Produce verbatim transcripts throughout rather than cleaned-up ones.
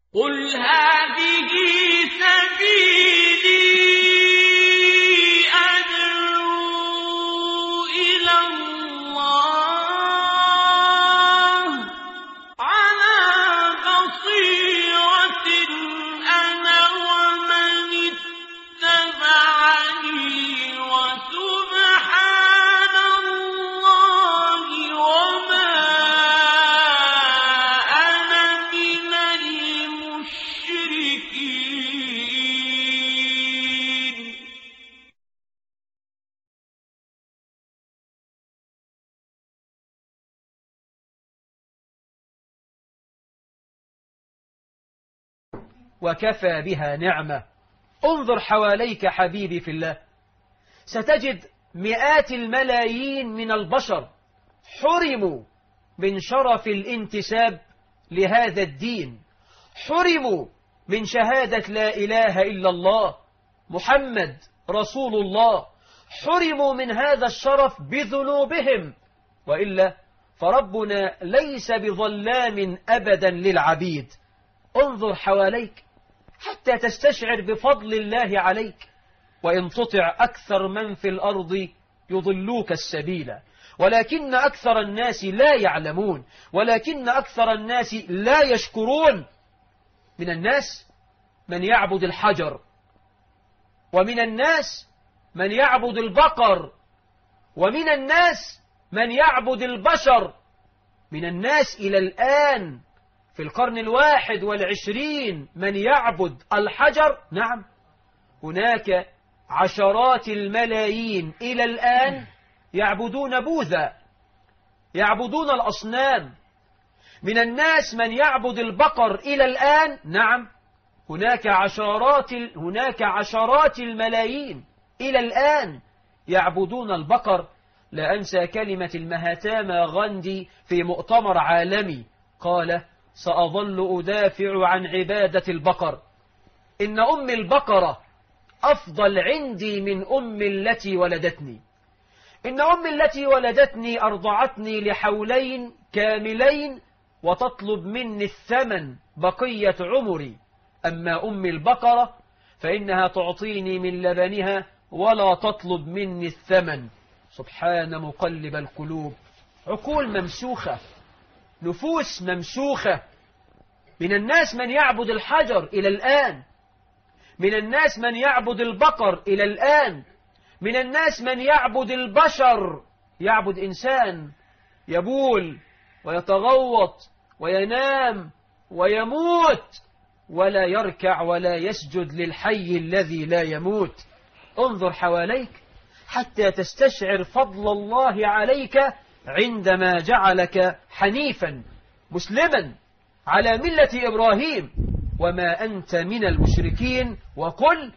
قل هذه سبيلي أدعو إلى الله على بصيرة أنا ومن اتبعني وسبحان الله وما أنا من المشركين. وكفى بها نعمة. انظر حواليك حبيبي في الله، ستجد مئات الملايين من البشر حرموا من شرف الانتساب لهذا الدين، حرموا من شهادة لا إله إلا الله محمد رسول الله، حرموا من هذا الشرف بذنوبهم، وإلا فربنا ليس بظلام أبدا للعبيد. انظر حواليك حتى تستشعر بفضل الله عليك. وإن تطع أكثر من في الأرض يضلوك السبيل، ولكن أكثر الناس لا يعلمون، ولكن أكثر الناس لا يشكرون. من الناس من يعبد الحجر، ومن الناس من يعبد البقر، ومن الناس من يعبد البشر. من الناس إلى الآن في القرن الواحد والعشرين من يعبد الحجر. نعم، هناك عشرات الملايين إلى الآن يعبدون بوذا، يعبدون الأصنام. من الناس من يعبد البقر إلى الآن. نعم، هناك عشرات هناك عشرات الملايين إلى الآن يعبدون البقر. لا أنسى كلمة المهاتما غاندي في مؤتمر عالمي، قال: سأظل أدافع عن عبادة البقر، إن أم البقرة أفضل عندي من أم التي ولدتني. إن أم التي ولدتني أرضعتني لحولين كاملين وتطلب مني الثمن بقية عمري، أما أم البقرة فإنها تعطيني من لبنها ولا تطلب مني الثمن. سبحان مقلب القلوب. عقول ممسوخة، نفوس ممسوخة. من الناس من يعبد الحجر إلى الآن، من الناس من يعبد البقر إلى الآن، من الناس من يعبد البشر، يعبد إنسان يبول ويتغوط وينام ويموت ولا يركع ولا يسجد للحي الذي لا يموت. انظر حواليك حتى تستشعر فضل الله عليك عندما جعلك حنيفا مسلما على ملة إبراهيم وما أنت من المشركين، وقل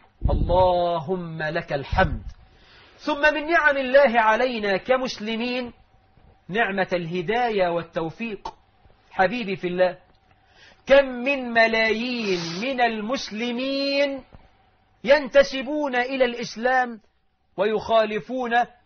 اللهم لك الحمد. ثم من نعم الله علينا كمسلمين نعمة الهداية والتوفيق. حبيبي في الله، كم من ملايين من المسلمين ينتسبون إلى الإسلام ويخالفون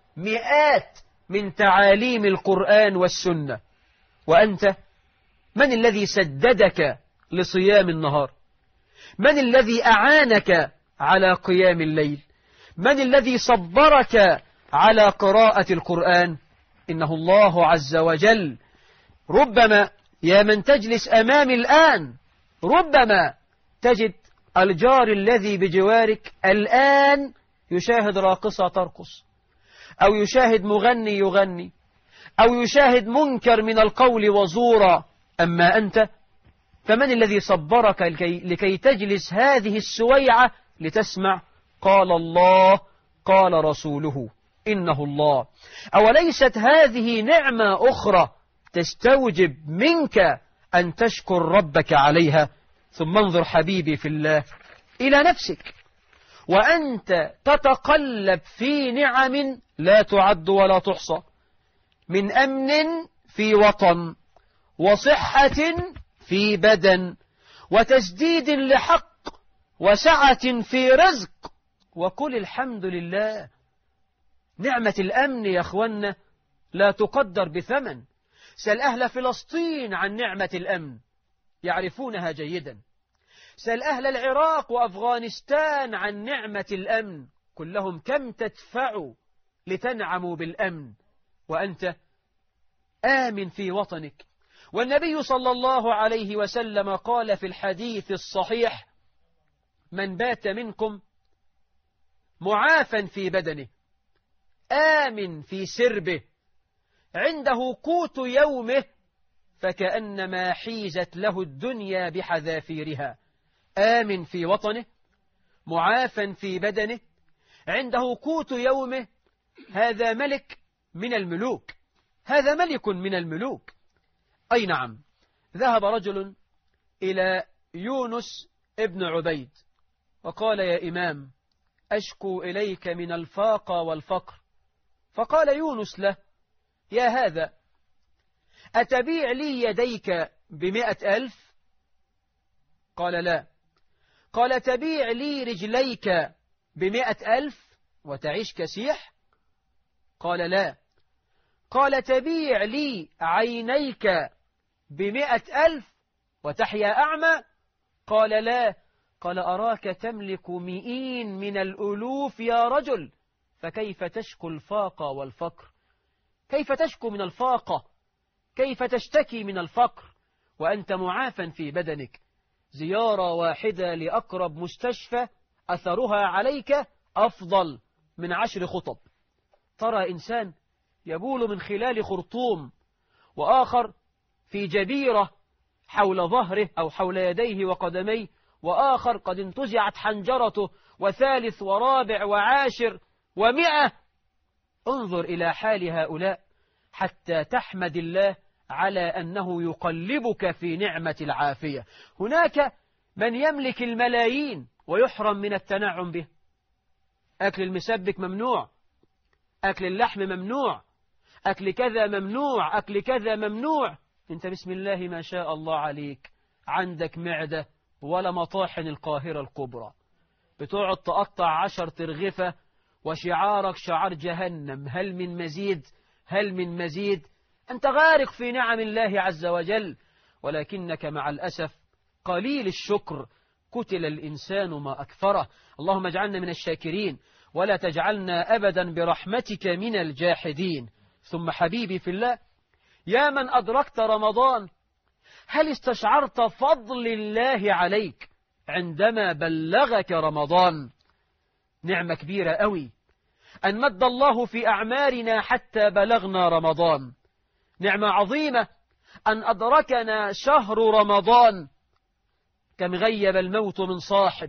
مئات من تعاليم القرآن والسنة، وأنت من الذي سددك لصيام النهار؟ من الذي أعانك على قيام الليل؟ من الذي صبرك على قراءة القرآن؟ إنه الله عز وجل. ربما يا من تجلس أمامي الآن، ربما تجد الجار الذي بجوارك الآن يشاهد راقصة ترقص، أو يشاهد مغني يغني، أو يشاهد منكر من القول وزورا. أما أنت فمن الذي صبرك لكي, لكي تجلس هذه السويعة لتسمع قال الله قال رسوله إنه الله؟ أوليست هذه نعمة أخرى تستوجب منك أن تشكر ربك عليها؟ ثم انظر حبيبي في الله إلى نفسك، وأنت تتقلب في نعم لا تعد ولا تحصى، من أمن في وطن، وصحة في بدن، وتسديد لحق، وسعة في رزق. وقل الحمد لله. نعمة الأمن يا أخوانا لا تقدر بثمن. سل أهل فلسطين عن نعمة الأمن، يعرفونها جيدا. سل أهل العراق وأفغانستان عن نعمة الأمن، قل لهم كم تدفعوا لتنعموا بالأمن وأنت آمن في وطنك. والنبي صلى الله عليه وسلم قال في الحديث الصحيح: من بات منكم معافا في بدنه آمن في سربه عنده قوت يومه فكأنما حيزت له الدنيا بحذافيرها. آمن في وطنه معافا في بدنه عنده قوت يومه، هذا ملك من الملوك، هذا ملك من الملوك. أي نعم. ذهب رجل إلى يونس ابن عبيد وقال: يا إمام، أشكو إليك من الفاقة والفقر. فقال يونس له: يا هذا، أتبيع لي يديك بمئة ألف؟ قال: لا. قال: تبيع لي رجليك بمئة ألف وتعيش كسيح؟ قال: لا. قال: تبيع لي عينيك بمئة ألف وتحيا أعمى؟ قال: لا. قال: أراك تملك مئين من الألوف يا رجل، فكيف تشكو الفاقة والفقر؟ كيف تشكو من الفاقة؟ كيف تشتكي من الفقر وأنت معافى في بدنك؟ زيارة واحدة لأقرب مستشفى أثرها عليك أفضل من عشر خطب. ترى إنسان يبول من خلال خرطوم، وآخر في جبيرة حول ظهره أو حول يديه وقدميه، وآخر قد انتزعت حنجرته، وثالث ورابع وعاشر ومئة. انظر إلى حال هؤلاء حتى تحمد الله على أنه يقلبك في نعمة العافية. هناك من يملك الملايين ويحرم من التنعم به. أكل المسبك ممنوع، أكل اللحم ممنوع، أكل كذا ممنوع، أكل كذا ممنوع. أنت بسم الله ما شاء الله عليك عندك معدة ولا مطاحن القاهرة الكبرى، بتقعد تقطع عشر ترغفة وشعارك شعار جهنم. هل من مزيد؟ هل من مزيد؟ أنت غارق في نعم الله عز وجل، ولكنك مع الأسف قليل الشكر. قتل الإنسان ما أكثره. اللهم اجعلنا من الشاكرين ولا تجعلنا أبدا برحمتك من الجاحدين. ثم حبيبي في الله، يا من أدركت رمضان، هل استشعرت فضل الله عليك عندما بلغك رمضان؟ نعمة كبيرة قوي أن مد الله في أعمارنا حتى بلغنا رمضان. نعمة عظيمة أن أدركنا شهر رمضان. كم غيب الموت من صاحب،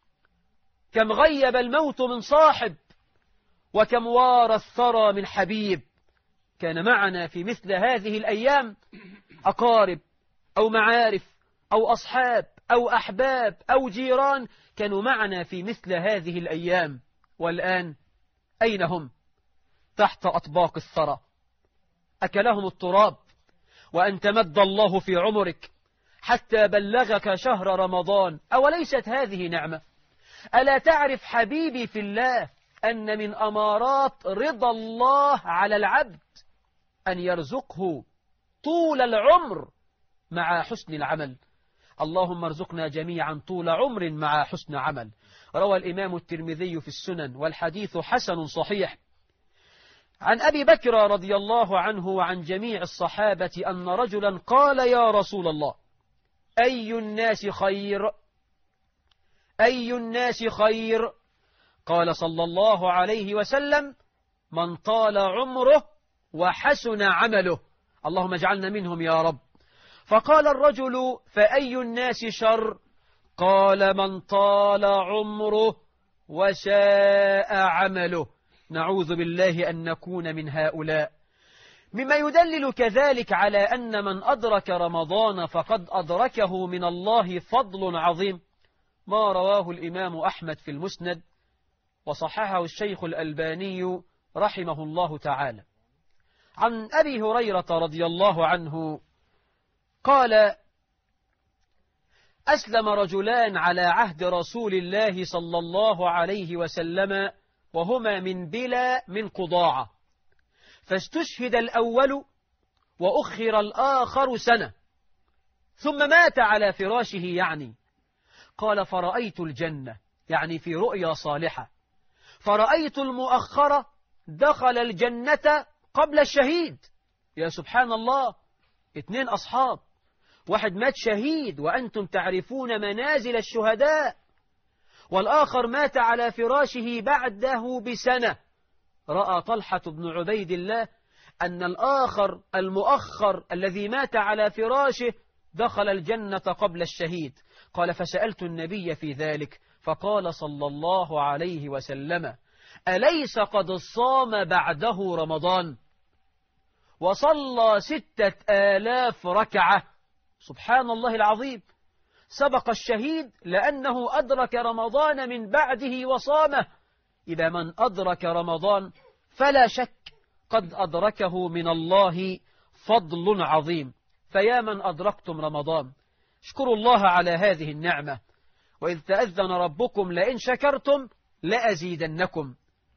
كم غيب الموت من صاحب، وكم وار الثرى من حبيب. كان معنا في مثل هذه الأيام أقارب أو معارف أو أصحاب أو أحباب أو جيران، كانوا معنا في مثل هذه الأيام، والآن أين هم؟ تحت أطباق الثرى، أكلهم التراب. وأنت مد الله في عمرك حتى بلغك شهر رمضان. أوليست هذه نعمة؟ ألا تعرف حبيبي في الله أن من أمارات رضا الله على العبد أن يرزقه طول العمر مع حسن العمل؟ اللهم ارزقنا جميعا طول عمر مع حسن عمل. روى الإمام الترمذي في السنن والحديث حسن صحيح عن أبي بكر رضي الله عنه وعن جميع الصحابة أن رجلا قال: يا رسول الله، أي الناس خير؟ أي الناس خير؟ قال صلى الله عليه وسلم: من طال عمره وحسن عمله. اللهم اجعلنا منهم يا رب. فقال الرجل: فأي الناس شر؟ قال: من طال عمره وساء عمله. نعوذ بالله أن نكون من هؤلاء. مما يدلل كذلك على أن من أدرك رمضان فقد أدركه من الله فضل عظيم ما رواه الإمام أحمد في المسند وصححه الشيخ الألباني رحمه الله تعالى عن أبي هريرة رضي الله عنه قال: أسلم رجلان على عهد رسول الله صلى الله عليه وسلم وهما من بلا من قضاعة، فاستشهد الأول وأخر الآخر سنة، ثم مات على فراشه يعني. قال فرأيت الجنة، يعني في رؤيا صالحة، فرأيت المؤخرة دخل الجنة قبل الشهيد. يا سبحان الله، اثنين أصحاب، واحد مات شهيد وأنتم تعرفون منازل الشهداء، والآخر مات على فراشه بعده بسنة. رأى طلحة بن عبيد الله أن الآخر المؤخر الذي مات على فراشه دخل الجنة قبل الشهيد. قال فسألت النبي في ذلك فقال صلى الله عليه وسلم أليس قد صام بعده رمضان وصلى ستة آلاف ركعة؟ سبحان الله العظيم، سبق الشهيد لأنه أدرك رمضان من بعده وصامه. إذا من أدرك رمضان فلا شك قد أدركه من الله فضل عظيم. فيا من أدركتم رمضان اشكروا الله على هذه النعمة، وإذ تأذن ربكم لئن شكرتم لأزيدنكم.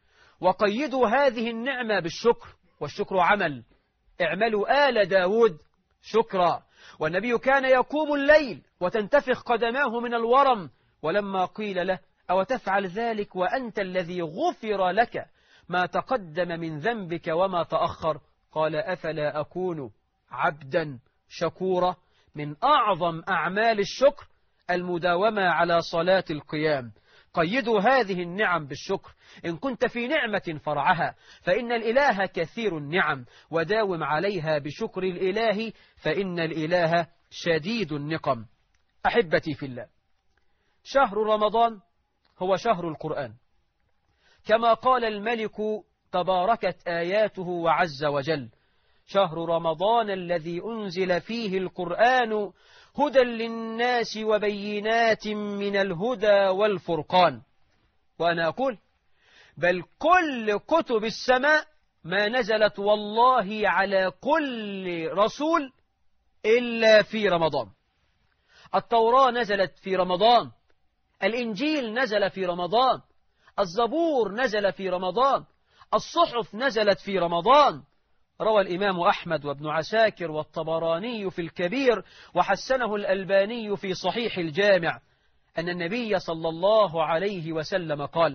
وقيدوا هذه النعمة بالشكر، والشكر عمل. اعملوا آل داود شكرا. والنبي كان يقوم الليل وتنتفخ قدماه من الورم، ولما قيل له أو تفعل ذلك وأنت الذي غفر لك ما تقدم من ذنبك وما تأخر، قال أفلا أكون عبدا شكورا. من أعظم أعمال الشكر المداومة على صلاة القيام. قيدوا هذه النعم بالشكر. إن كنت في نعمة فرعها، فإن الإله كثير النعم، وداوم عليها بشكر الإله فإن الإله شديد النقم. أحبتي في الله، شهر رمضان هو شهر القرآن، كما قال الملك تباركت آياته وعز وجل شهر رمضان الذي أنزل فيه القرآن هدى للناس وبينات من الهدى والفرقان. وأنا أقول بل كل كتب السماء ما نزلت والله على كل رسول إلا في رمضان. التوراة نزلت في رمضان، الإنجيل نزل في رمضان، الزبور نزل في رمضان، الصحف نزلت في رمضان. روى الإمام أحمد وابن عساكر والطبراني في الكبير وحسنه الألباني في صحيح الجامع أن النبي صلى الله عليه وسلم قال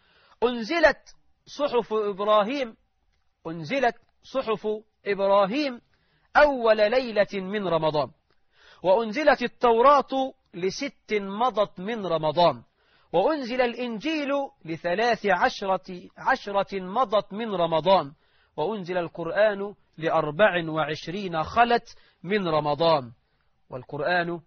أنزلت صحف إبراهيم أنزلت صحف إبراهيم أول ليلة من رمضان، وأنزلت التوراة لست مضت من رمضان، وأنزل الإنجيل لثلاث عشرة, عشرة مضت من رمضان، وأنزل القرآن لأربع وعشرين خلت من رمضان. والقرآن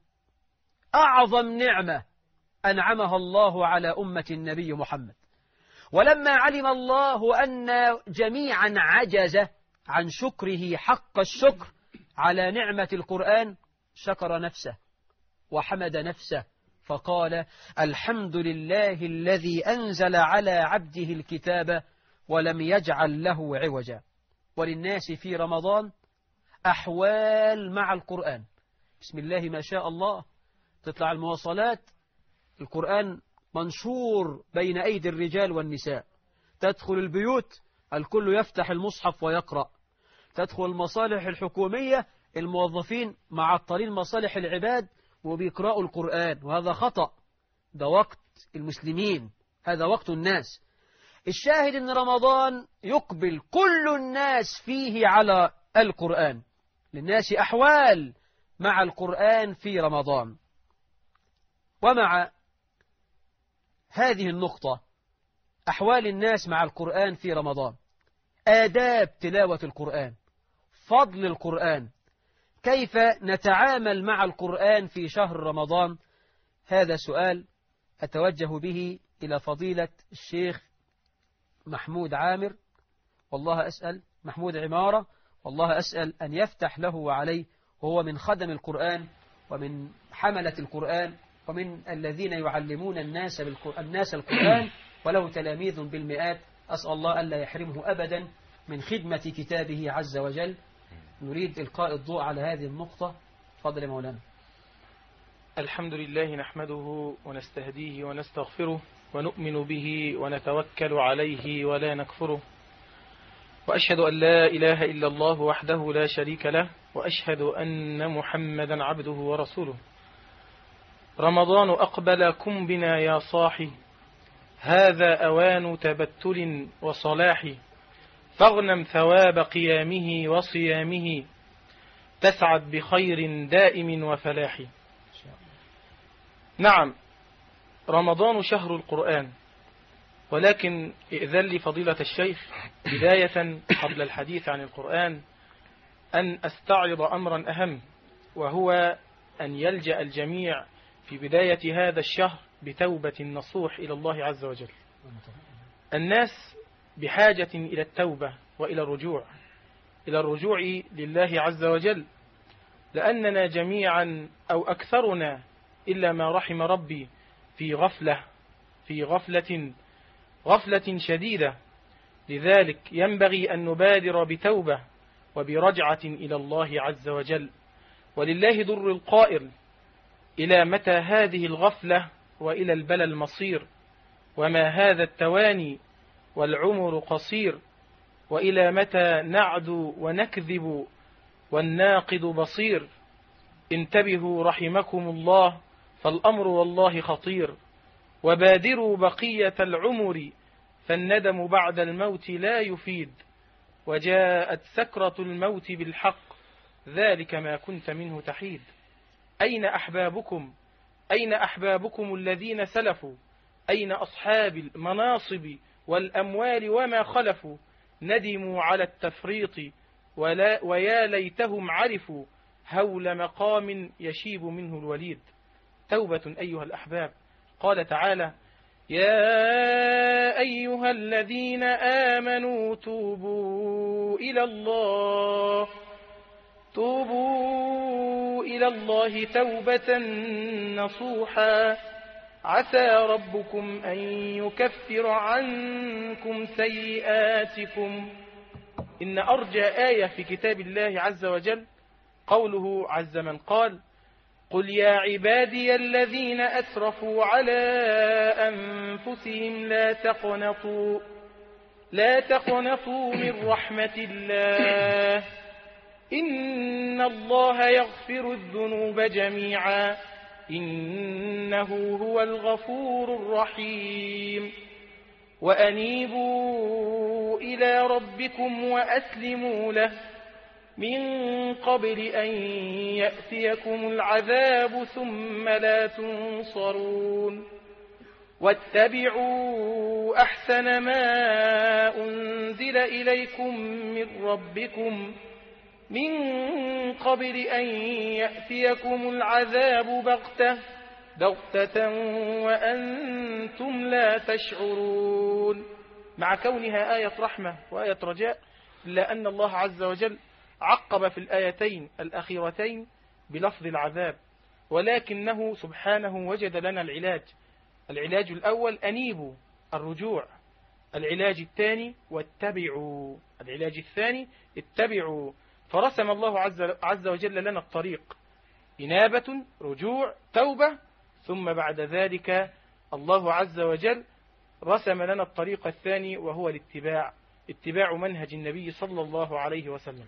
أعظم نعمة أنعمها الله على أمة النبي محمد. ولما علم الله أن جميعا عجز عن شكره حق الشكر على نعمة القرآن شكر نفسه وحمد نفسه فقال الحمد لله الذي أنزل على عبده الكتاب ولم يجعل له عوجا. وللناس في رمضان أحوال مع القرآن، بسم الله ما شاء الله، تطلع المواصلات القرآن منشور بين أيدي الرجال والنساء، تدخل البيوت الكل يفتح المصحف ويقرأ، تدخل المصالح الحكومية الموظفين معطلين مصالح العباد وبيقرأوا القرآن، وهذا خطأ. ده وقت المسلمين، هذا وقت الناس. الشاهد أن رمضان يقبل كل الناس فيه على القرآن، للناس أحوال مع القرآن في رمضان. ومع هذه النقطة أحوال الناس مع القرآن في رمضان، آداب تلاوة القرآن، فضل القرآن، كيف نتعامل مع القرآن في شهر رمضان، هذا سؤال أتوجه به إلى فضيلة الشيخ محمود عامر، والله أسأل محمود عمارة، والله أسأل أن يفتح له وعليه، وهو من خدم القرآن ومن حملة القرآن ومن الذين يعلمون الناس, الناس القرآن، وله تلاميذ بالمئات. أسأل الله ألا يحرمه أبدا من خدمة كتابه عز وجل. نريد إلقاء الضوء على هذه النقطة. فضل مولانا. الحمد لله نحمده ونستهديه ونستغفره ونؤمن به ونتوكل عليه ولا نكفره، وأشهد أن لا إله إلا الله وحده لا شريك له، وأشهد أن محمدا عبده ورسوله. رمضان أقبل كن بنا يا صاحي، هذا أوان تبتل وصلاح، فاغنم ثواب قيامه وصيامه، تسعد بخير دائم وفلاح. نعم، رمضان شهر القرآن، ولكن إئذن لي فضيلة الشيخ بداية قبل الحديث عن القرآن أن أستعرض أمرا أهم، وهو أن يلجأ الجميع في بداية هذا الشهر بتوبة نصوح إلى الله عز وجل. الناس بحاجة إلى التوبة وإلى الرجوع إلى الرجوع لله عز وجل، لأننا جميعا أو أكثرنا إلا ما رحم ربي في غفلة في غفلة غفلة شديدة. لذلك ينبغي أن نبادر بتوبة وبرجعة إلى الله عز وجل. ولله در القائل: إلى متى هذه الغفلة وإلى البلى المصير، وما هذا التواني والعمر قصير، وإلى متى نعدو ونكذب والناقد بصير. انتبهوا رحمكم الله، فالأمر والله خطير، وبادروا بقية العمر، فالندم بعد الموت لا يفيد، وجاءت سكرة الموت بالحق، ذلك ما كنت منه تحيد. أين أحبابكم أين أحبابكم الذين سلفوا؟ أين أصحاب المناصب والأموال وما خلفوا؟ ندموا على التفريط ولا ويا ليتهم عرفوا هول مقام يشيب منه الوليد. توبة أيها الأحباب. قال تعالى: يا أيها الذين آمنوا توبوا إلى الله توبوا إلى الله توبة نصوحا، عسى ربكم أن يكفر عنكم سيئاتكم. إن أرجى آية في كتاب الله عز وجل قوله عز من قال: قل يا عبادي الذين أسرفوا على أنفسهم لا تقنطوا لا تقنطوا من رحمة الله، إن الله يغفر الذنوب جميعا، إنه هو الغفور الرحيم. وأنيبوا إلى ربكم وأسلموا له من قبل أن يأتيكم العذاب ثم لا تنصرون. واتبعوا أحسن ما أنزل إليكم من ربكم من قبل أن يأتيكم العذاب بغتة بغتة وأنتم لا تشعرون. مع كونها آية رحمة وآية رجاء، إلا أن الله عز وجل عقب في الآيتين الأخيرتين بلفظ العذاب، ولكنه سبحانه وجد لنا العلاج. العلاج الأول أنيبوا، الرجوع. العلاج الثاني واتبعوا. العلاج الثاني اتبعوا. فرسم الله عز وجل لنا الطريق: إنابة، رجوع، توبة، ثم بعد ذلك الله عز وجل رسم لنا الطريق الثاني وهو الاتباع، اتباع منهج النبي صلى الله عليه وسلم.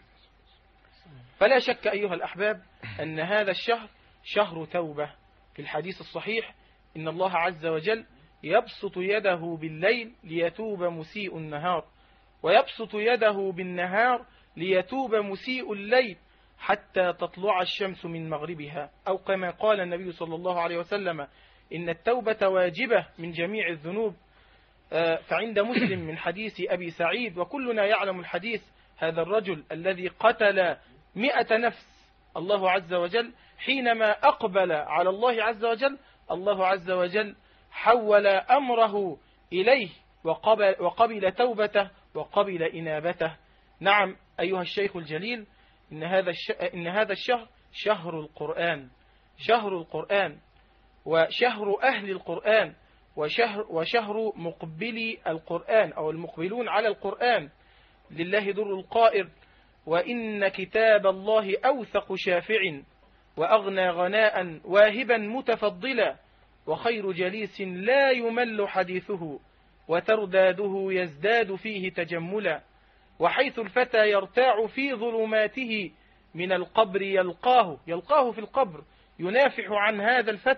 فلا شك أيها الأحباب أن هذا الشهر شهر توبة. في الحديث الصحيح إن الله عز وجل يبسط يده بالليل ليتوب مسيء النهار، ويبسط يده بالنهار ليتوب مسيء الليل حتى تطلع الشمس من مغربها، أو كما قال النبي صلى الله عليه وسلم: إن التوبة واجبة من جميع الذنوب. فعند مسلم من حديث أبي سعيد، وكلنا يعلم الحديث، هذا الرجل الذي قتل مئة نفس، الله عز وجل حينما أقبل على الله عز وجل، الله عز وجل حول أمره إليه وقبل, وقبل توبته وقبل إنابته. نعم أيها الشيخ الجليل، إن هذا إن هذا الشهر شهر القرآن، شهر القرآن وشهر أهل القرآن وشهر وشهر مقبلي القرآن أو المقبلون على القرآن. لله در القائل: وإن كتاب الله أوثق شافع وأغنى غناء واهبا متفضلا، وخير جليس لا يمل حديثه وترداده يزداد فيه تجملا، وحيث الفتى يرتاع في ظلماته من القبر يلقاه يلقاه في القبر ينافح عن هذا الفتى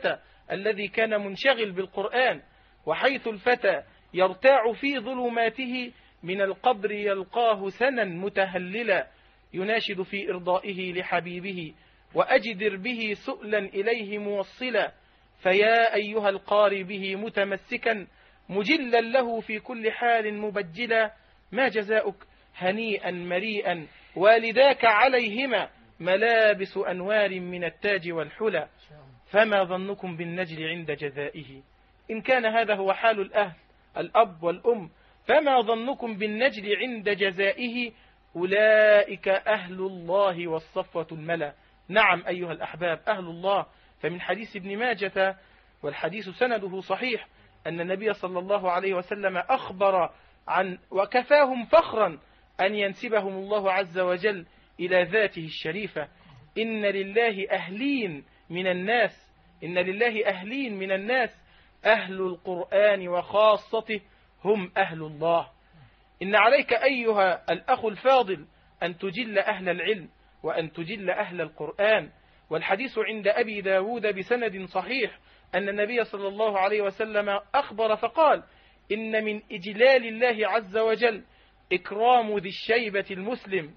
الذي كان منشغل بالقرآن، وحيث الفتى يرتاع في ظلماته من القبر يلقاه سنا متهللا يناشد في إرضائه لحبيبه وأجدر به سؤلا إليه موصلا. فيا أيها القاري به متمسكا مجلا له في كل حال مبجلا. ما جزاؤك هنيئا مريئا والداك عليهما ملابس أنوار من التاج والحلى. فما ظنكم بالنجل عند جزائه إن كان هذا هو حال الأهل الأب والأم، فما ظنكم بالنجل عند جزائه أولئك أهل الله والصفوة الملا. نعم أيها الأحباب أهل الله. فمن حديث ابن ماجة والحديث سنده صحيح أن النبي صلى الله عليه وسلم أخبر عن وكفاهم فخرا أن ينسبهم الله عز وجل إلى ذاته الشريفة. إن لله أهلين من الناس إن لله أهلين من الناس أهل القرآن وخاصته هم أهل الله. إن عليك أيها الأخ الفاضل أن تجل أهل العلم وأن تجل أهل القرآن. والحديث عند أبي داود بسند صحيح أن النبي صلى الله عليه وسلم أخبر فقال إن من إجلال الله عز وجل إكرام ذي الشيبة المسلم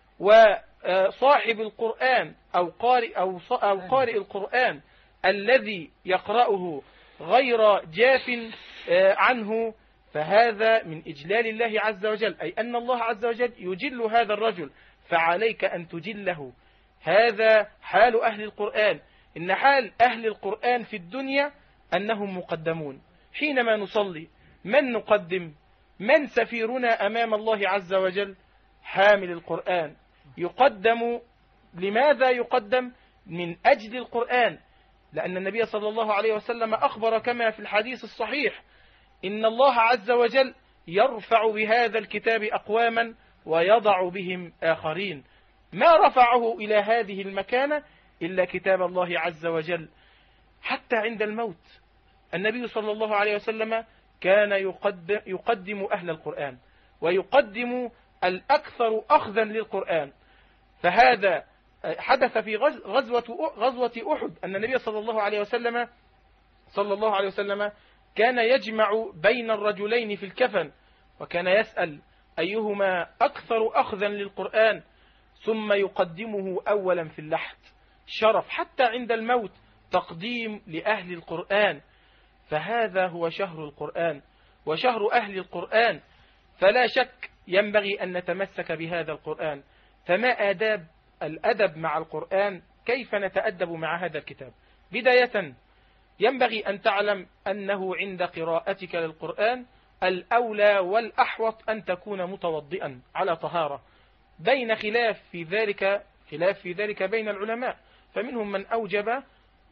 وصاحب القرآن أو قارئ, أو أو قارئ القرآن الذي يقرأه غير جاف عنه، فهذا من إجلال الله عز وجل، أي أن الله عز وجل يجل هذا الرجل، فعليك أن تجله. هذا حال أهل القرآن. إن حال أهل القرآن في الدنيا أنهم مقدمون. حينما نصلي من نقدم؟ من سفيرنا أمام الله عز وجل؟ حامل القرآن. يقدم. لماذا يقدم؟ من أجل القرآن، لأن النبي صلى الله عليه وسلم أخبر كما في الحديث الصحيح إن الله عز وجل يرفع بهذا الكتاب أقواما ويضع بهم آخرين. ما رفعه إلى هذه المكانة إلا كتاب الله عز وجل. حتى عند الموت النبي صلى الله عليه وسلم كان يقدم, يقدم أهل القرآن ويقدم الأكثر أخذا للقرآن. فهذا حدث في غزوة, غزوة أحد أن النبي صلى الله عليه وسلم صلى الله عليه وسلم كان يجمع بين الرجلين في الكفن، وكان يسأل أيهما أكثر أخذا للقرآن ثم يقدمه أولا في اللحد. شرف حتى عند الموت تقديم لأهل القرآن. فهذا هو شهر القرآن وشهر أهل القرآن. فلا شك ينبغي أن نتمسك بهذا القرآن. فما آداب الأدب مع القرآن؟ كيف نتأدب مع هذا الكتاب؟ بداية ينبغي أن تعلم أنه عند قراءتك للقرآن الأولى والأحوط أن تكون متوضئا على طهارة. بين خلاف في ذلك خلاف في ذلك بين العلماء، فمنهم من أوجب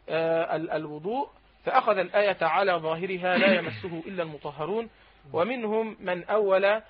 الوضوء فأخذ الآية على ظاهرها لا يمسه إلا المطهرون، ومنهم من أول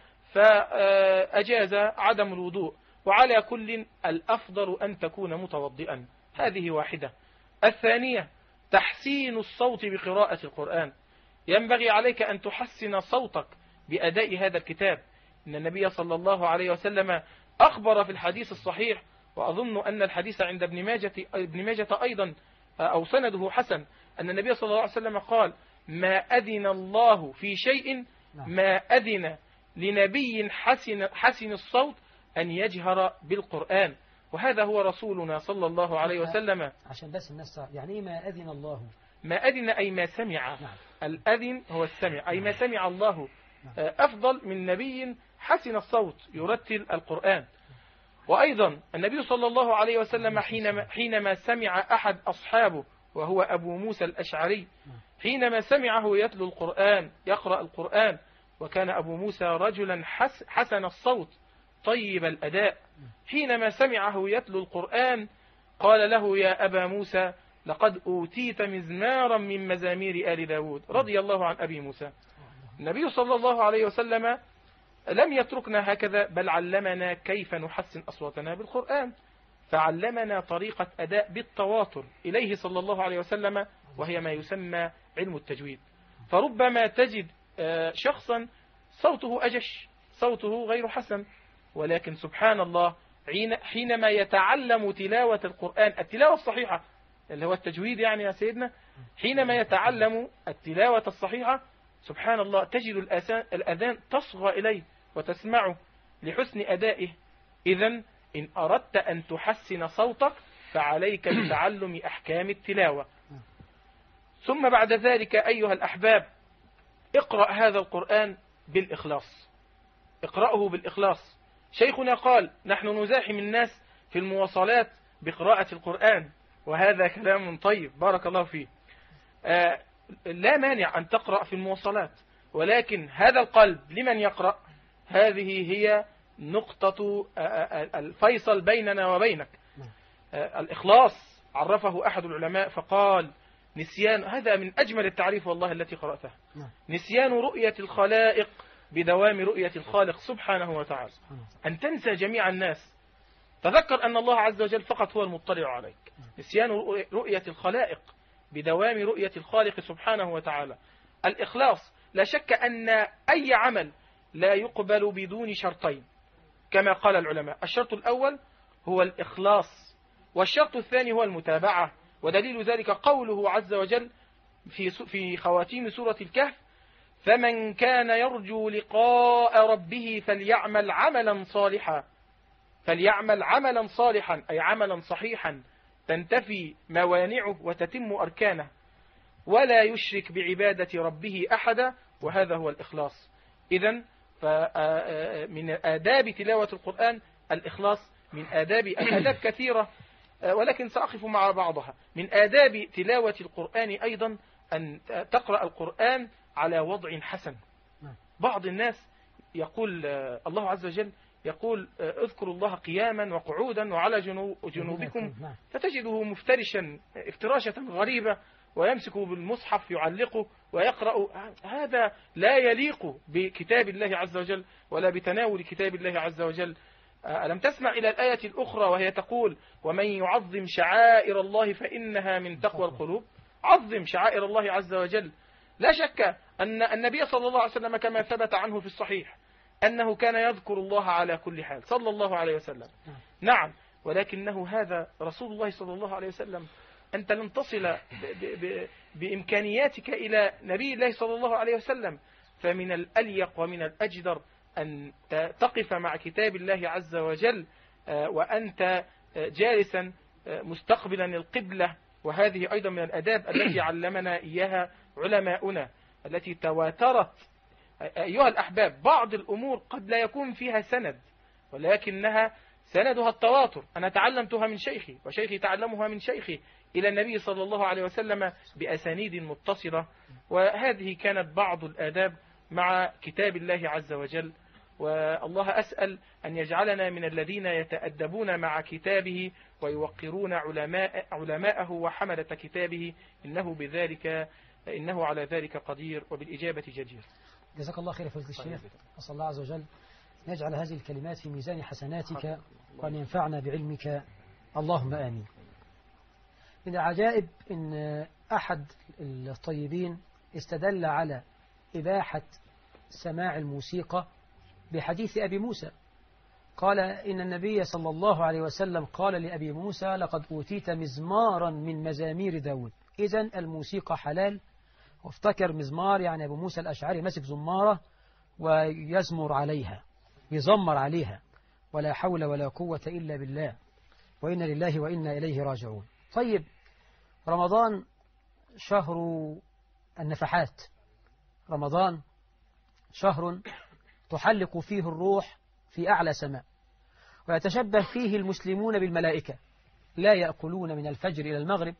فأجاز عدم الوضوء. وعلى كل الأفضل أن تكون متوضئا. هذه واحدة. الثانية تحسين الصوت بقراءة القرآن. ينبغي عليك أن تحسن صوتك بأداء هذا الكتاب. إن النبي صلى الله عليه وسلم أخبر في الحديث الصحيح، وأظن أن الحديث عند ابن ماجة, ابن ماجة أيضا أو سنده حسن، أن النبي صلى الله عليه وسلم قال ما أذن الله في شيء ما أذن لنبي حسن, حسن الصوت أن يجهر بالقرآن. وهذا هو رسولنا صلى الله عليه وسلم. عشان بس الناس يعني إيه ما أذن الله؟ ما أذن أي ما سمع. نعم. الأذن هو السمع، أي ما سمع الله. أفضل من نبي حسن الصوت يرتل القرآن. وأيضا النبي صلى الله عليه وسلم حينما, حينما سمع أحد أصحابه وهو أبو موسى الأشعري حينما سمعه يتلو القرآن يقرأ القرآن، وكان أبو موسى رجلا حسن الصوت طيب الأداء، حينما سمعه يتلو القرآن قال له يا أبا موسى لقد أوتيت مزمارا من مزامير آل داود رضي الله عن أبي موسى. النبي صلى الله عليه وسلم لم يتركنا هكذا، بل علمنا كيف نحسن أصواتنا بالقرآن، فعلمنا طريقة أداء بالتواتر إليه صلى الله عليه وسلم، وهي ما يسمى علم التجويد. فربما تجد شخصا صوته أجش، صوته غير حسن، ولكن سبحان الله حينما يتعلم تلاوة القرآن التلاوة الصحيحة اللي هو التجويد يعني يا سيدنا، حينما يتعلم التلاوة الصحيحة سبحان الله تجد الأذان تصغى إليه وتسمعه لحسن أدائه. إذن إن أردت أن تحسن صوتك فعليك بتعلم أحكام التلاوة. ثم بعد ذلك أيها الأحباب اقرأ هذا القرآن بالإخلاص، اقرأه بالإخلاص. شيخنا قال نحن نزاحم الناس في المواصلات بقراءة القرآن، وهذا كلام طيب بارك الله فيه. آه لا مانع أن تقرأ في المواصلات، ولكن هذا القلب لمن يقرأ؟ هذه هي نقطة الفيصل بيننا وبينك. الإخلاص عرفه أحد العلماء فقال نسيان، هذا من أجمل التعريف والله التي قرأتها، نسيان رؤية الخلائق بدوام رؤية الخالق سبحانه وتعالى. أن تنسى جميع الناس، تذكر أن الله عز وجل فقط هو المطلع عليك. نسيان رؤية الخلائق بدوام رؤية الخالق سبحانه وتعالى. الإخلاص لا شك أن أي عمل لا يقبل بدون شرطين كما قال العلماء. الشرط الأول هو الإخلاص، والشرط الثاني هو المتابعة، ودليل ذلك قوله عز وجل في في خواتيم سورة الكهف: فمن كان يرجو لقاء ربه فليعمل عملا صالحا فليعمل عملا صالحا أي عملا صحيحا تنتفي موانعه وتتم أركانه، ولا يشرك بعبادة ربه أحدا، وهذا هو الإخلاص. إذن من آداب تلاوة القرآن الإخلاص. من آداب الآداب كثيرة ولكن سأقف مع بعضها. من آداب تلاوة القرآن أيضا أن تقرأ القرآن على وضع حسن. بعض الناس يقول الله عز وجل يقول اذكروا الله قياما وقعودا وعلى جنوبكم، فتجده مفترشا افتراشة غريبة ويمسك بالمصحف يعلقه ويقرأ. هذا لا يليق بكتاب الله عز وجل ولا بتناول كتاب الله عز وجل. ألم تسمع إلى الآية الأخرى وهي تقول: ومن يعظم شعائر الله فإنها من تقوى القلوب. عظم شعائر الله عز وجل. لا شك أن النبي صلى الله عليه وسلم كما ثبت عنه في الصحيح أنه كان يذكر الله على كل حال صلى الله عليه وسلم. نعم، ولكنه هذا رسول الله صلى الله عليه وسلم. أنت لن تصل بإمكانياتك إلى نبي الله صلى الله عليه وسلم، فمن الأليق ومن الأجدر أن تقف مع كتاب الله عز وجل وأنت جالسا مستقبلا القبلة. وهذه أيضا من الأداب التي علمنا إياها علماؤنا التي تواترت. أيها الأحباب، بعض الأمور قد لا يكون فيها سند ولكنها سندها التواتر. أنا تعلمتها من شيخي وشيخي تعلمها من شيخي إلى النبي صلى الله عليه وسلم بأسانيد متصلة. وهذه كانت بعض الآداب مع كتاب الله عز وجل. والله أسأل أن يجعلنا من الذين يتأدبون مع كتابه ويوقرون علماء علماءه وحملة كتابه، إنه بذلك إنه على ذلك قدير وبالإجابة جدير. جزاك الله خير يا فضيلة الشيخ، أسأل الله عز وجل يجعل هذه الكلمات في ميزان حسناتك وأن ينفعنا بعلمك، اللهم آمين. من العجائب أن أحد الطيبين استدل على إباحة سماع الموسيقى بحديث أبي موسى. قال إن النبي صلى الله عليه وسلم قال لأبي موسى: لقد أوتيت مزمارا من مزامير داود. إذن الموسيقى حلال. وافتكر مزمار يعني أبو موسى الأشعري مسك زمارة ويزمر عليها يزمر عليها، ولا حول ولا قوة إلا بالله، وإنا لله وإنا إليه راجعون. طيب، رمضان شهر النفحات، رمضان شهر تحلق فيه الروح في أعلى سماء، ويتشبه فيه المسلمون بالملائكة، لا يأكلون من الفجر إلى المغرب،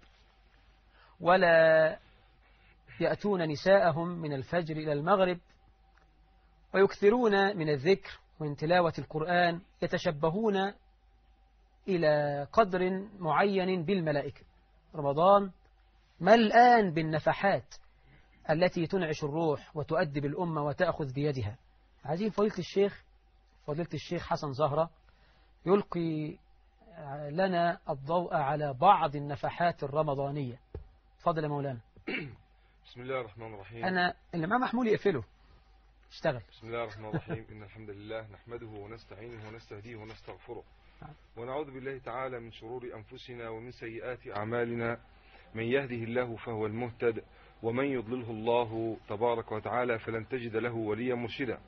ولا يأتون نساءهم من الفجر إلى المغرب، ويكثرون من الذكر ومن تلاوة القرآن، يتشبهون إلى قدر معين بالملائكة. رمضان ملآن بالنفحات التي تنعش الروح وتؤدب الأمة وتأخذ بيدها. عايزين فضيلة الشيخ فضيلة الشيخ حسن زهرة يلقي لنا الضوء على بعض النفحات الرمضانية. فضل يا مولانا. بسم الله الرحمن الرحيم. أنا اللي معاه محمول يقفله اشتغل. بسم الله الرحمن الرحيم. إن الحمد لله نحمده ونستعينه ونستهديه ونستغفره، ونعوذ بالله تعالى من شرور أنفسنا ومن سيئات أعمالنا، من يهده الله فهو المهتد ومن يضلله الله تبارك وتعالى فلن تجد له وليا مرشدا.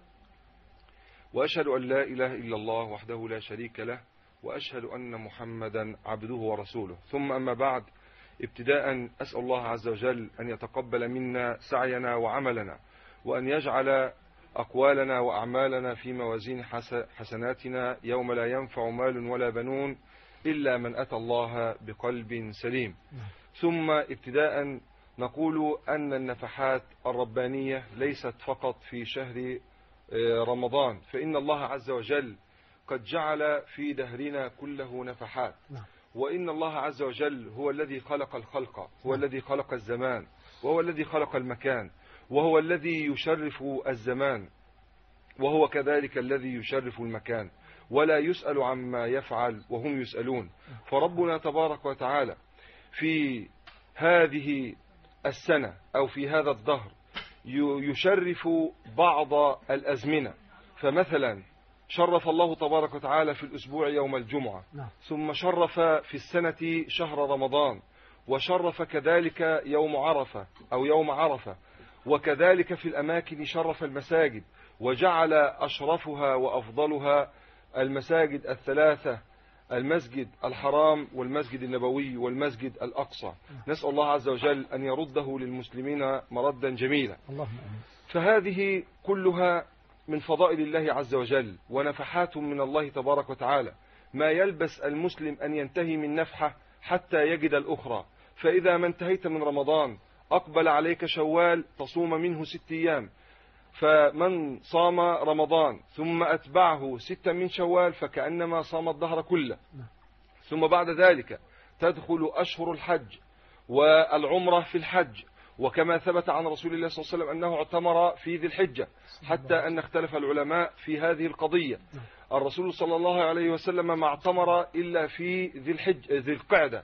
وأشهد أن لا إله إلا الله وحده لا شريك له وأشهد أن محمدا عبده ورسوله. ثم أما بعد، ابتداء أسأل الله عز وجل أن يتقبل منا سعينا وعملنا، وأن يجعل أقوالنا وأعمالنا في موازين حسناتنا يوم لا ينفع مال ولا بنون إلا من أتى الله بقلب سليم. ثم ابتداء نقول أن النفحات الربانية ليست فقط في شهر رمضان، فإن الله عز وجل قد جعل في دهرنا كله نفحات، وإن الله عز وجل هو الذي خلق الخلق، هو الذي خلق الزمان، وهو الذي خلق المكان، وهو الذي يشرف الزمان، وهو كذلك الذي يشرف المكان، ولا يسأل عما يفعل وهم يسألون. فربنا تبارك وتعالى في هذه السنة أو في هذا الدهر يشرف بعض الأزمنة. فمثلا شرف الله تبارك وتعالى في الأسبوع يوم الجمعة، ثم شرف في السنة شهر رمضان، وشرف كذلك يوم عرفة أو يوم عرفة، وكذلك في الأماكن شرف المساجد وجعل أشرفها وأفضلها المساجد الثلاثة، المسجد الحرام والمسجد النبوي والمسجد الأقصى. نسأل الله عز وجل أن يرده للمسلمين مردا جميلا. فهذه كلها من فضائل الله عز وجل ونفحات من الله تبارك وتعالى، ما يلبس المسلم أن ينتهي من نفحة حتى يجد الأخرى. فإذا ما انتهيت من رمضان أقبل عليك شوال تصوم منه ست أيام، فمن صام رمضان ثم أتبعه ستا من شوال فكأنما صام الدهر كله. ثم بعد ذلك تدخل أشهر الحج والعمرة في الحج، وكما ثبت عن رسول الله صلى الله عليه وسلم أنه اعتمر في ذي الحجة، حتى أن اختلف العلماء في هذه القضية. الرسول صلى الله عليه وسلم ما اعتمر إلا في ذي الحج ذي القعدة،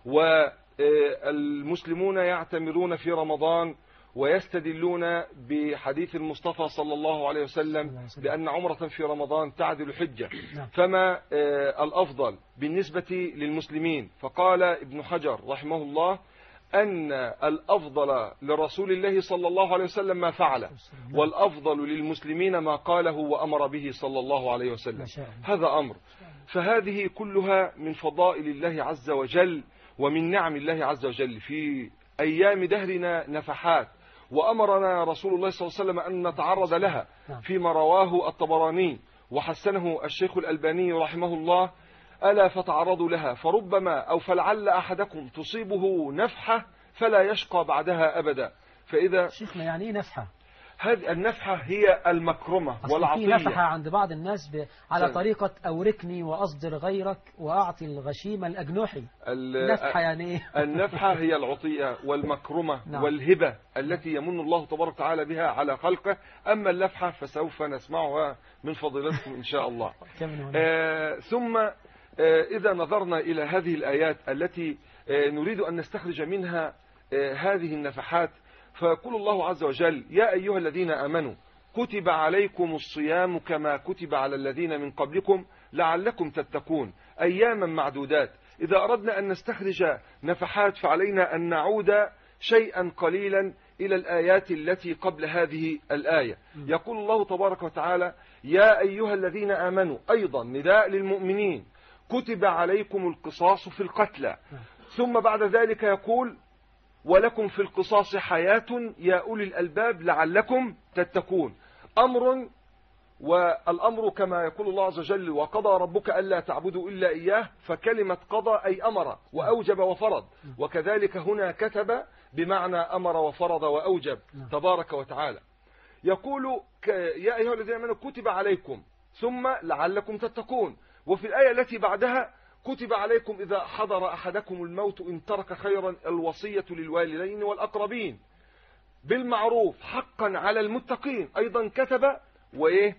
والمسلمون يعتمرون في رمضان ويستدلون بحديث المصطفى صلى الله عليه وسلم بأن عمرة في رمضان تعدل حجة. فما الأفضل بالنسبة للمسلمين؟ فقال ابن حجر رحمه الله أن الأفضل لرسول الله صلى الله عليه وسلم ما فعل، والأفضل للمسلمين ما قاله وأمر به صلى الله عليه وسلم. هذا أمر. فهذه كلها من فضائل الله عز وجل ومن نعم الله عز وجل. في أيام دهرنا نفحات، وأمرنا رسول الله صلى الله عليه وسلم أن نتعرض لها فيما رواه الطبراني وحسنه الشيخ الألباني رحمه الله: ألا فتعرضوا لها فربما أو فلعل أحدكم تصيبه نفحة فلا يشقى بعدها أبدا. فإذا شيخنا يعني إيه نفحة؟ هذه النفحة هي المكرمة والعطية. في نفحة عند بعض الناس ب... على سنة. طريقة أوركني وأصدر غيرك وأعطي الغشيم الأجنحي. النفحة يعني إيه؟ النفحة هي العطية والمكرمة نعم. والهبة التي يمن الله تبارك وتعالى بها على خلقه. أما اللفحة فسوف نسمعها من فضيلتكم إن شاء الله. آه ثم آه إذا نظرنا إلى هذه الآيات التي آه نريد أن نستخرج منها آه هذه النفحات، فيقول الله عز وجل: يا أيها الذين آمنوا كتب عليكم الصيام كما كتب على الذين من قبلكم لعلكم تتقون أياما معدودات. إذا أردنا أن نستخرج نفحات فعلينا أن نعود شيئا قليلا إلى الآيات التي قبل هذه الآية. يقول الله تبارك وتعالى: يا أيها الذين آمنوا، أيضا نداء للمؤمنين: كتب عليكم القصاص في القتلى. ثم بعد ذلك يقول: ولكم في القصاص حياة يا أولي الألباب لعلكم تتقون. أمر، والأمر كما يقول الله عز وجل: وقضى ربك ألا تعبدوا إلا إياه، فكلمة قضى أي أمر وأوجب وفرض، وكذلك هنا كتب بمعنى أمر وفرض وأوجب تبارك وتعالى. يقول: يا أيها الذين آمنوا كتب عليكم، ثم لعلكم تتقون. وفي الآية التي بعدها: كتب عليكم إذا حضر أحدكم الموت إن ترك خيرا الوصية للوالدين والأقربين بالمعروف حقا على المتقين. أيضا كتب وإيه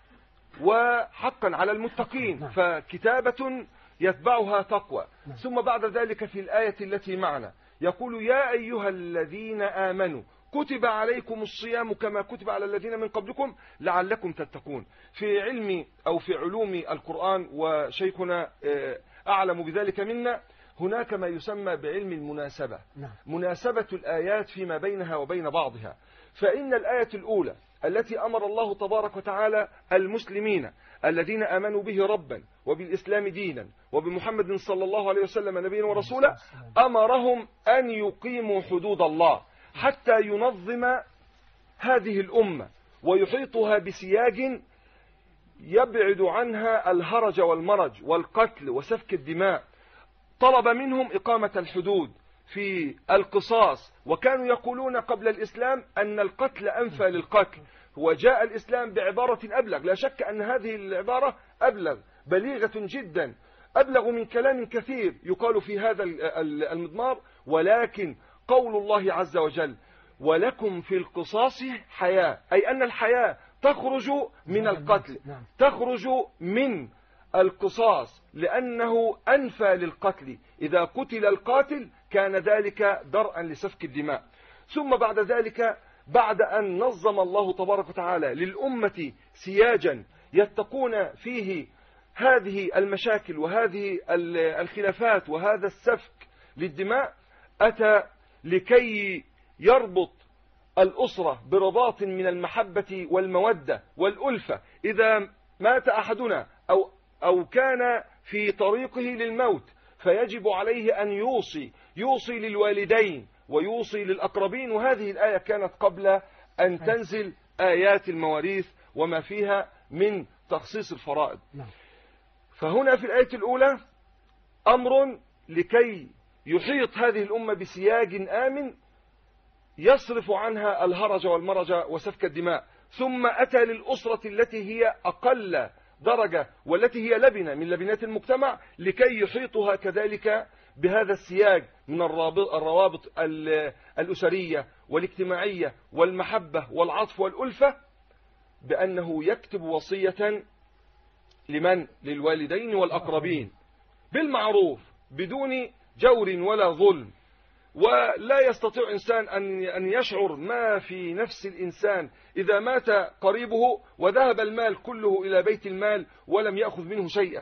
وحقا على المتقين، فكتابة يتبعها تقوى. ثم بعد ذلك في الآية التي معنا يقول: يا أيها الذين آمنوا كتب عليكم الصيام كما كتب على الذين من قبلكم لعلكم تتقون. في علم أو في علوم القرآن، وشيخنا أعلم بذلك منا، هناك ما يسمى بعلم المناسبة، نعم. مناسبة الآيات فيما بينها وبين بعضها. فإن الآية الأولى التي أمر الله تبارك وتعالى المسلمين الذين آمنوا به ربا وبالإسلام دينا وبمحمد صلى الله عليه وسلم نبيا ورسولا، أمرهم أن يقيموا حدود الله حتى ينظم هذه الأمة ويحيطها بسياج يبعد عنها الهرج والمرج والقتل وسفك الدماء. طلب منهم إقامة الحدود في القصاص، وكانوا يقولون قبل الإسلام أن القتل أنفى للقتل، وجاء الإسلام بعبارة أبلغ. لا شك أن هذه العبارة أبلغ، بليغة جدا، أبلغ من كلام كثير يقال في هذا المضمار. ولكن قول الله عز وجل ولكم في القصاص حياة، أي أن الحياة تخرج من القتل، تخرج من القصاص، لأنه أنفى للقتل. إذا قتل القاتل كان ذلك درءا لسفك الدماء. ثم بعد ذلك، بعد أن نظم الله تبارك وتعالى للأمة سياجا يتقون فيه هذه المشاكل وهذه الخلافات وهذا السفك للدماء، أتى لكي يربط الأسرة برباط من المحبة والمودة والألفة. إذا مات أحدنا أو أو كان في طريقه للموت فيجب عليه أن يوصي يوصي للوالدين ويوصي للأقربين. وهذه الآية كانت قبل أن تنزل آيات المواريث وما فيها من تخصيص الفرائض. فهنا في الآية الأولى أمر لكي يحيط هذه الأمة بسياج آمن يصرف عنها الهرج والمرج وسفك الدماء. ثم أتى للأسرة التي هي أقل درجة والتي هي لبنة من لبنات المجتمع لكي يحيطها كذلك بهذا السياج من الروابط الأسرية والاجتماعية والمحبة والعطف والألفة، بأنه يكتب وصية لمن؟ للوالدين والأقربين بالمعروف بدون جور ولا ظلم. ولا يستطيع إنسان أن يشعر ما في نفس الإنسان إذا مات قريبه وذهب المال كله إلى بيت المال ولم يأخذ منه شيئا.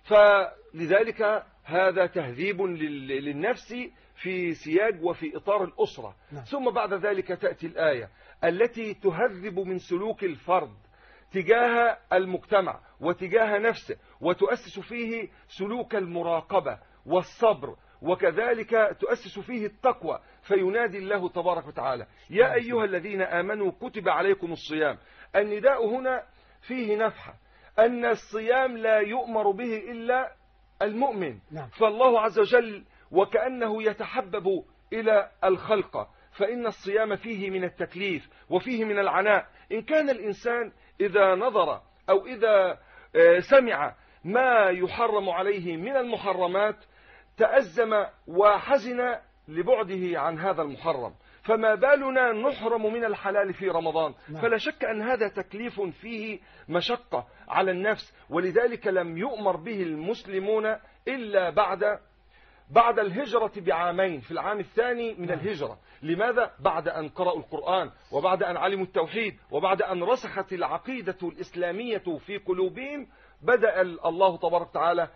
فلذلك هذا تهذيب للنفس في سياج وفي إطار الأسرة. ثم بعد ذلك تأتي الآية التي تهذب من سلوك الفرد تجاه المجتمع وتجاه نفسه، وتؤسس فيه سلوك المراقبة والصبر، وكذلك تؤسس فيه التقوى. فينادي الله تبارك وتعالى يا أيها الذين آمنوا كتب عليكم الصيام. النداء هنا فيه نفحة أن الصيام لا يؤمر به إلا المؤمن. فالله عز وجل وكأنه يتحبب إلى الخلق، فإن الصيام فيه من التكليف وفيه من العناء. إن كان الإنسان إذا نظر أو إذا سمع ما يحرم عليه من المحرمات تأزم وحزن لبعده عن هذا المحرم، فما بالنا نحرم من الحلال في رمضان؟ فلا شك أن هذا تكليف فيه مشقة على النفس، ولذلك لم يؤمر به المسلمون إلا بعد بعد الهجرة بعامين، في العام الثاني من الهجرة. لماذا؟ بعد أن قرأوا القرآن وبعد أن علموا التوحيد وبعد أن رسخت العقيدة الإسلامية في قلوبهم، بدأ الله تبارك وتعالى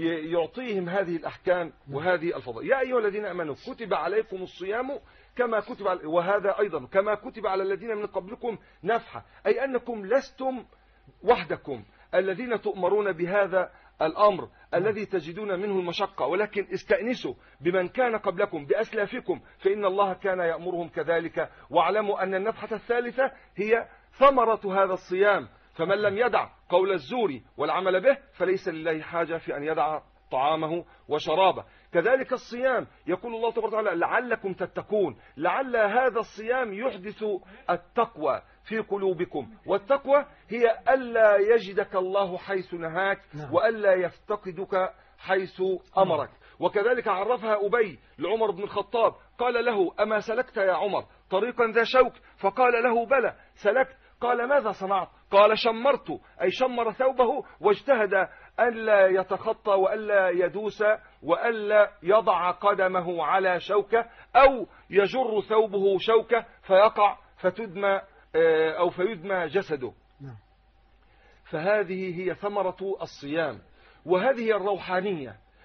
يعطيهم هذه الأحكام وهذه الفضائل. يا أيها الذين آمنوا كتب عليكم الصيام كما كتب على، وهذا أيضا كما كتب على الذين من قبلكم نفحة، أي أنكم لستم وحدكم الذين تؤمرون بهذا الأمر الذي تجدون منه المشقة، ولكن استأنسوا بمن كان قبلكم بأسلافكم فإن الله كان يأمرهم كذلك. واعلموا أن النفحة الثالثة هي ثمرة هذا الصيام، فمن لم يدع قول الزور والعمل به فليس لله حاجة في أن يدع طعامه وشرابه. كذلك الصيام يقول الله تبارك وتعالى لعلكم تتقون، لعل هذا الصيام يحدث التقوى في قلوبكم، والتقوى هي ألا يجدك الله حيث نهاك وألا يفتقدك حيث أمرك. وكذلك عرفها أبي لعمر بن الخطاب، قال له أما سلكت يا عمر طريقا ذا شوك؟ فقال له بلى سلكت. قال ماذا صنعت؟ قال شمرت، أي شمر ثوبه واجتهد ألا يتخطى وألا يدوس وألا يضع قدمه على شوكة أو يجر ثوبه شوكة فيقع فتدمى أو فيدمى جسده. فهذه هي ثمرة الصيام، وهذه الروحانية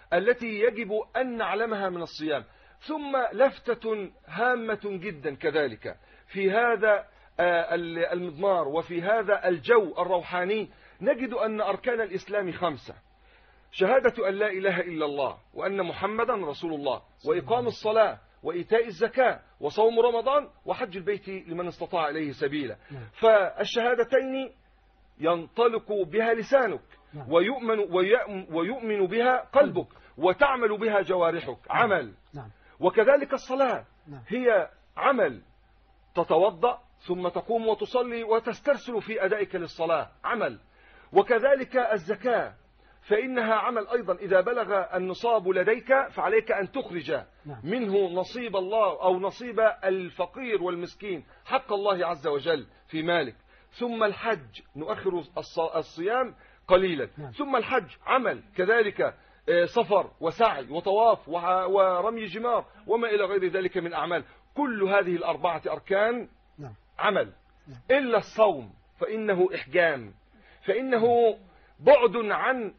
التي يجب أن نعلمها من الصيام. ثم لفتة هامة جدا كذلك في هذا المضمار وفي هذا الجو الروحاني، نجد أن أركان الإسلام خمسة: شهادة أن لا إله إلا الله وأن محمدا رسول الله، وإقام الصلاة، وإيتاء الزكاة، وصوم رمضان، وحج البيت لمن استطاع إليه سبيلا. فالشهادتين ينطلق بها لسانك ويؤمن, ويؤمن بها قلبك وتعمل بها جوارحك، عمل. وكذلك الصلاة هي عمل، تتوضأ ثم تقوم وتصلي وتسترسل في أدائك للصلاة، عمل. وكذلك الزكاة فإنها عمل أيضا، إذا بلغ النصاب لديك فعليك أن تخرج منه نصيب الله أو نصيب الفقير والمسكين، حق الله عز وجل في مالك. ثم الحج، نؤخر الصيام قليلا. ثم الحج عمل كذلك، سفر وسعي وطواف ورمي جمار وما إلى غير ذلك من أعمال. كل هذه الأربعة أركان عمل، إلا الصوم فإنه إحجام، فإنه بعد عن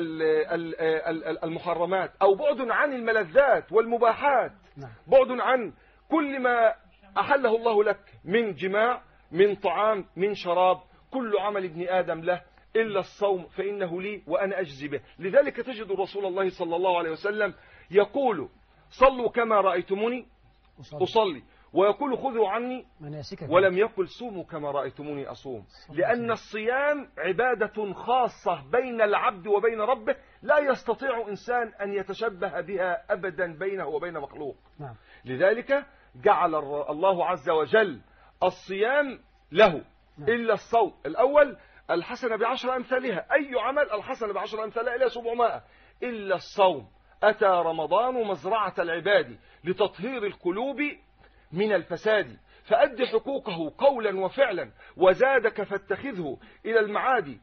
المحرمات أو بعد عن الملذات والمباحات، بعد عن كل ما أحله الله لك من جماع، من طعام، من شراب. كل عمل ابن آدم له إلا الصوم فإنه لي وأنا أجزي به. لذلك تجد رسول الله صلى الله عليه وسلم يقول: صلوا كما رأيتموني أصلي، ويقول: خذوا عني مناسككم، ولم يقل: صوموا كما رأيتموني أصوم. لأن الصيام عبادة خاصة بين العبد وبين ربه، لا يستطيع إنسان أن يتشبه بها أبدا بينه وبين مخلوق. لذلك جعل الله عز وجل الصيام له إلا الصوم. الأول الحسنة بعشر أمثالها، أي عمل الحسنة بعشر أمثالها إلى سبعمائة، إلا الصوم. أتى رمضان مزرعة العباد لتطهير القلوب من الفساد، فأد حقوقه قولا وفعلا، وزادك فاتخذه إلى المعاد.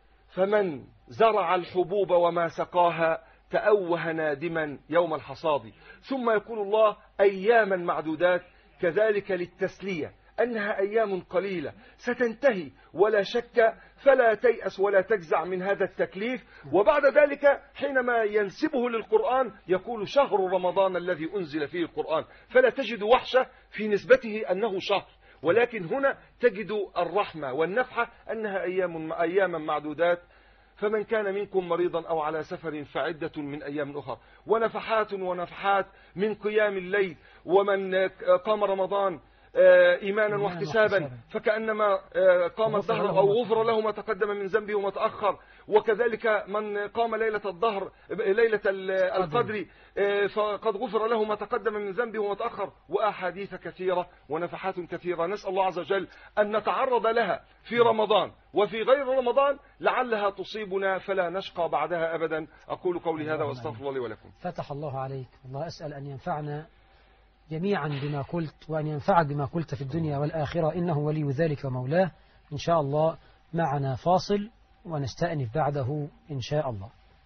فمن زرع الحبوب وما سقاها تأوه نادما يوم الحصاد. ثم يقول الله: أياما معدودات، كذلك للتسلية، أنها أيام قليلة ستنتهي ولا شك، فلا تيأس ولا تجزع من هذا التكليف. وبعد ذلك حينما ينسبه للقرآن يقول: شهر رمضان الذي أنزل فيه القرآن، فلا تجد وحشة في نسبته أنه شهر، ولكن هنا تجد الرحمة والنفحة أنها أيام أياما معدودات. فمن كان منكم مريضا أو على سفر فعدة من أيام أخرى. ونفحات ونفحات من قيام الليل. ومن قام رمضان إيمانا واحتسابا فكأنما قام الدهر أو غفر له ما تقدم من ذنبه وما تأخر. وكذلك من قام ليلة الظهر ليلة القدر فقد غفر له ما تقدم من ذنبه وما تأخر. وأحاديث كثيرة ونفحات كثيرة نسأل الله عز وجل أن نتعرض لها في رمضان وفي غير رمضان، لعلها تصيبنا فلا نشقى بعدها أبدا. أقول قولي هذا واستغفر الله لي ولكم. فتح الله عليك. الله أسأل أن ينفعنا جميعا بما قلت، وأن ينفعك بما قلت في الدنيا والآخرة، إنه ولي ذلك ومولاه. إن شاء الله معنا فاصل ونستأنف بعده إن شاء الله.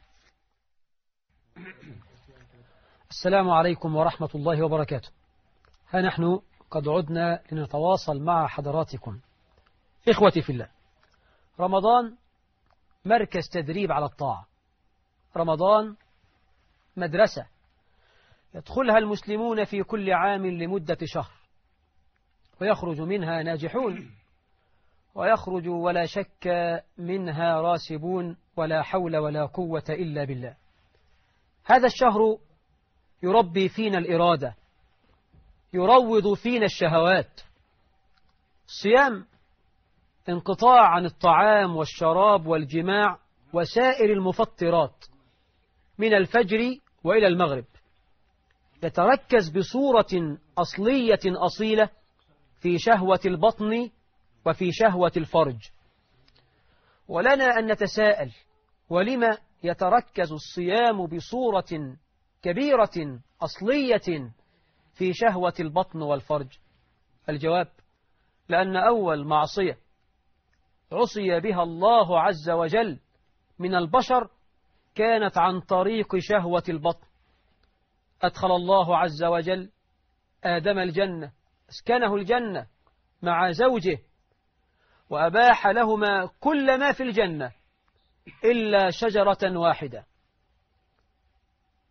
السلام عليكم ورحمة الله وبركاته. ها نحن قد عدنا لنتواصل مع حضراتكم. إخوتي في الله، رمضان مركز تدريب على الطاعة، رمضان مدرسة يدخلها المسلمون في كل عام لمدة شهر، ويخرج منها ناجحون، ويخرج ولا شك منها راسبون، ولا حول ولا قوة إلا بالله. هذا الشهر يربي فينا الإرادة، يروض فينا الشهوات. الصيام انقطاع عن الطعام والشراب والجماع وسائر المفطرات من الفجر وإلى المغرب، يتركز بصورة أصلية أصيلة في شهوة البطن وفي شهوة الفرج. ولنا أن نتساءل: ولما يتركز الصيام بصورة كبيرة أصلية في شهوة البطن والفرج؟ الجواب: لأن أول معصية عصي بها الله عز وجل من البشر كانت عن طريق شهوة البطن. أدخل الله عز وجل آدم الجنة، اسكنه الجنة مع زوجه، وأباح لهما كل ما في الجنة إلا شجرة واحدة.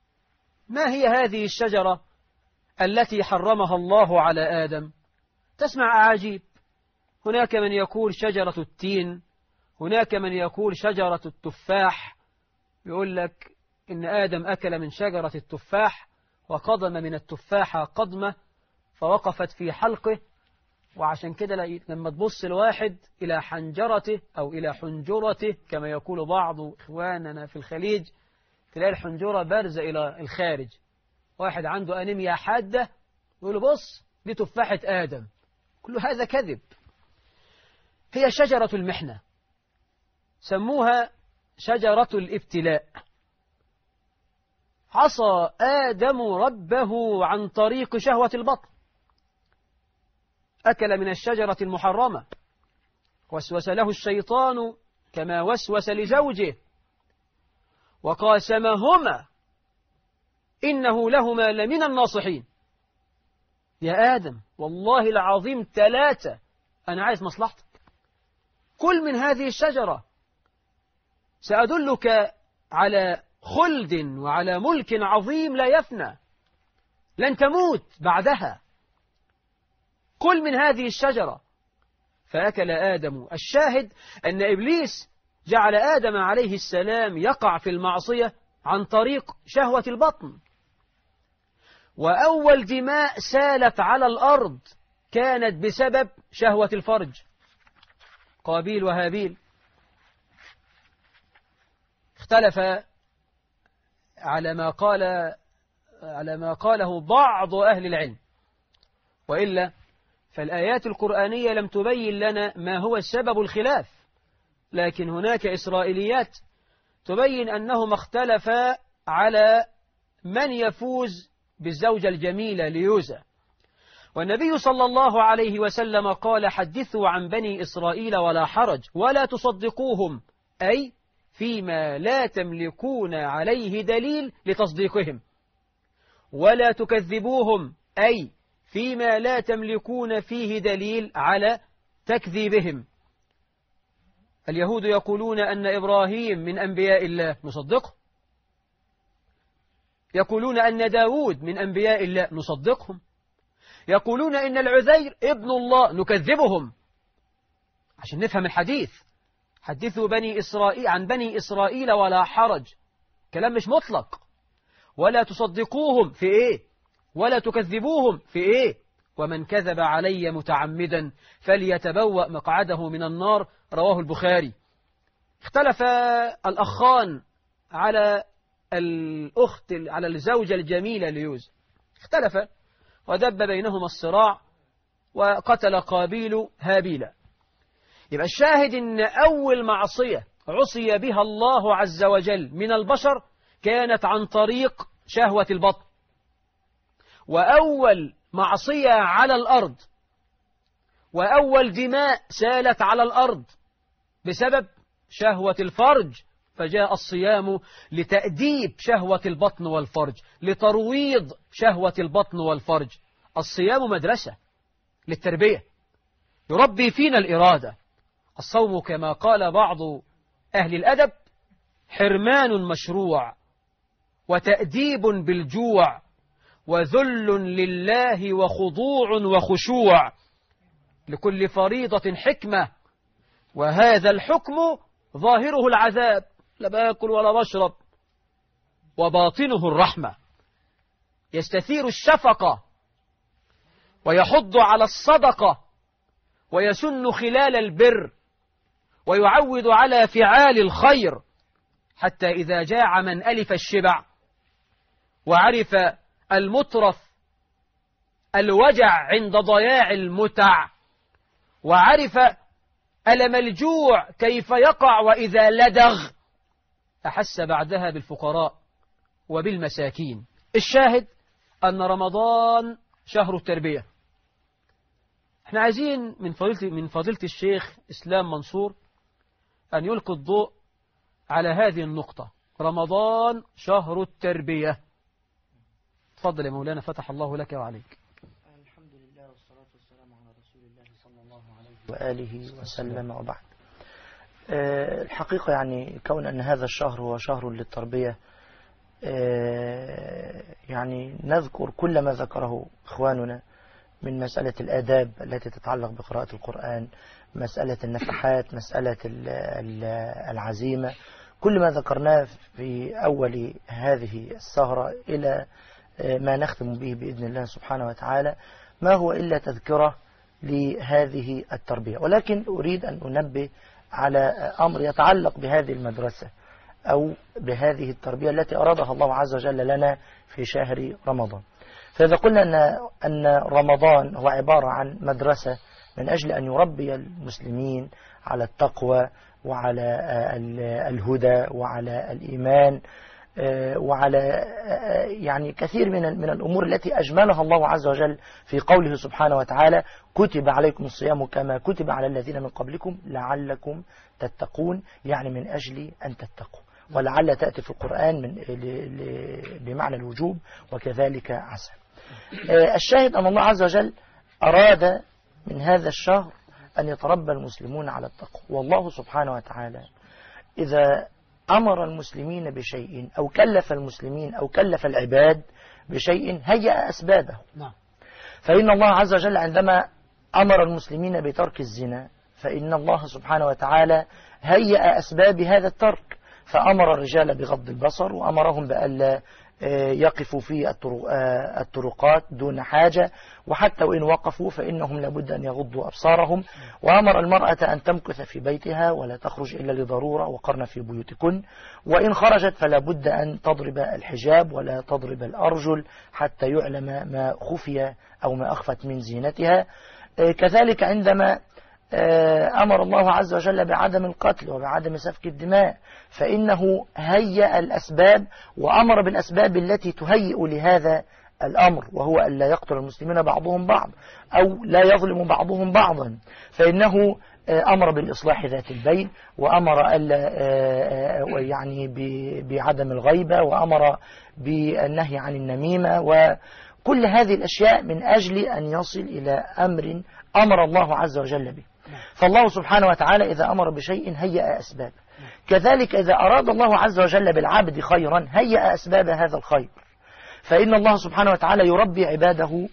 ما هي هذه الشجرة التي حرمها الله على آدم؟ تسمع أعاجيب، هناك من يقول شجرة التين، هناك من يقول شجرة التفاح، يقول لك إن آدم أكل من شجرة التفاح وقضم من التفاحة قضمة فوقفت في حلقه، وعشان كده لما تبص الواحد إلى حنجرته أو إلى حنجرته كما يقول بعض إخواننا في الخليج، تلاقي الحنجرة بارزة إلى الخارج. واحد عنده أنيميا حادة يقول بص دي تفاحة آدم. كل هذا كذب. هي شجرة المحنة، سموها شجرة الابتلاء. عصى آدم ربه عن طريق شهوة البطن، أكل من الشجرة المحرمة، وسوس له الشيطان كما وسوس لزوجه وقاسمهما إنه لهما لمن الناصحين. يا آدم والله العظيم ثلاثة أنا عايز مصلحتك، كل من هذه الشجرة سأدلك على خلد وعلى ملك عظيم لا يفنى، لن تموت بعدها، كل من هذه الشجرة. فأكل آدم. الشاهد أن إبليس جعل آدم عليه السلام يقع في المعصية عن طريق شهوة البطن، وأول دماء سالت على الأرض كانت بسبب شهوة الفرج، قابيل وهابيل. اختلف على ما قال على ما قاله بعض أهل العلم، وإلا فالآيات القرآنية لم تبين لنا ما هو سبب الخلاف، لكن هناك إسرائيليات تبين أنهما اختلفا على من يفوز بالزوجة الجميلة ليوزا. والنبي صلى الله عليه وسلم قال حدثوا عن بني إسرائيل ولا حرج ولا تصدقوهم، أي فيما لا تملكون عليه دليل لتصديقهم، ولا تكذبوهم، أي فيما لا تملكون فيه دليل على تكذيبهم. اليهود يقولون أن إبراهيم من أنبياء الله، نصدقه. يقولون أن داود من أنبياء الله، نصدقهم. يقولون إن العزير ابن الله، نكذبهم. عشان نفهم الحديث، حدثوا بني إسرائيل عن بني إسرائيل ولا حرج، كلام مش مطلق. ولا تصدقوهم في إيه؟ ولا تكذبوهم في إيه؟ ومن كذب علي متعمدا فليتبوأ مقعده من النار، رواه البخاري. اختلف الأخان على الأخت على الزوجة الجميلة ليوز، اختلف ودب بينهما الصراع وقتل قابيل هابيل. يبقى الشاهد ان أول معصية عصي بها الله عز وجل من البشر كانت عن طريق شهوة البطن، وأول معصية على الأرض وأول دماء سالت على الأرض بسبب شهوة الفرج، فجاء الصيام لتأديب شهوة البطن والفرج، لترويض شهوة البطن والفرج. الصيام مدرسة للتربية، يربي فينا الإرادة. الصوم كما قال بعض أهل الأدب حرمان مشروع، وتأديب بالجوع، وذل لله وخضوع وخشوع، لكل فريضة حكمة، وهذا الحكم ظاهره العذاب، لا باكل ولا بشرب، وباطنه الرحمة، يستثير الشفقة ويحض على الصدقة ويسن خلال البر ويعود على فعال الخير، حتى إذا جاع من ألف الشبع وعرف المترف الوجع عند ضياع المتع، وعرف ألم الجوع كيف يقع وإذا لدغ، أحس بعدها بالفقراء وبالمساكين. الشاهد أن رمضان شهر التربية. احنا عايزين من فضيلة, من فضيلة الشيخ إسلام منصور أن يلقي الضوء على هذه النقطة، رمضان شهر التربية. تفضل يا مولانا، فتح الله لك وعليك. الحمد لله والصلاة والسلام على رسول الله صلى الله عليه وآله وسلم، وبعد. الحقيقة يعني كون أن هذا الشهر هو شهر للتربية، يعني نذكر كل ما ذكره إخواننا من مسألة الآداب التي تتعلق بقراءة القرآن، مسألة النفحات، مسألة العزيمة، كل ما ذكرناه في أول هذه السهرة إلى ما نختم به بإذن الله سبحانه وتعالى ما هو إلا تذكرة لهذه التربية. ولكن أريد أن أنبه على أمر يتعلق بهذه المدرسة أو بهذه التربية التي أرادها الله عز وجل لنا في شهر رمضان. فإذا قلنا أن أن رمضان هو عبارة عن مدرسة من أجل أن يربي المسلمين على التقوى وعلى الهدى وعلى الإيمان وعلى يعني كثير من من الأمور التي أجملها الله عز وجل في قوله سبحانه وتعالى: كتب عليكم الصيام كما كتب على الذين من قبلكم لعلكم تتقون، يعني من أجل أن تتقوا. ولعل تأتي في القرآن من بمعنى الوجوب وكذلك عسى. الشاهد أن الله عز وجل أراد من هذا الشهر أن يتربى المسلمون على التقوى. والله سبحانه وتعالى إذا أمر المسلمين بشيء أو كلف المسلمين أو كلف العباد بشيء هيأ أسبابه. فإن الله عز وجل عندما أمر المسلمين بترك الزنا فإن الله سبحانه وتعالى هيأ أسباب هذا الترك، فأمر الرجال بغض البصر وأمرهم بألا يقفوا في الطرقات دون حاجة، وحتى وإن وقفوا فإنهم لابد أن يغضوا أبصارهم، وأمر المرأة أن تمكث في بيتها ولا تخرج إلا لضرورة وقرن في بيوتكن، وإن خرجت فلا بد أن تضرب الحجاب ولا تضرب الأرجل حتى يعلم ما خفي أو ما أخفت من زينتها. كذلك عندما أمر الله عز وجل بعدم القتل وبعدم سفك الدماء فإنه هيأ الأسباب وأمر بالأسباب التي تهيئ لهذا الأمر، وهو أن لا يقتل المسلمين بعضهم بعض أو لا يظلم بعضهم بعضا، فإنه أمر بالإصلاح ذات البين، وأمر ألا يعني بعدم الغيبة، وأمر بالنهي عن النميمة، وكل هذه الأشياء من أجل أن يصل إلى أمر أمر الله عز وجل به. فالله سبحانه وتعالى إذا أمر بشيء هيأ أسباب. كذلك إذا أراد الله عز وجل بالعبد خيرا هيأ أسباب هذا الخير. فإن الله سبحانه وتعالى يربي عباده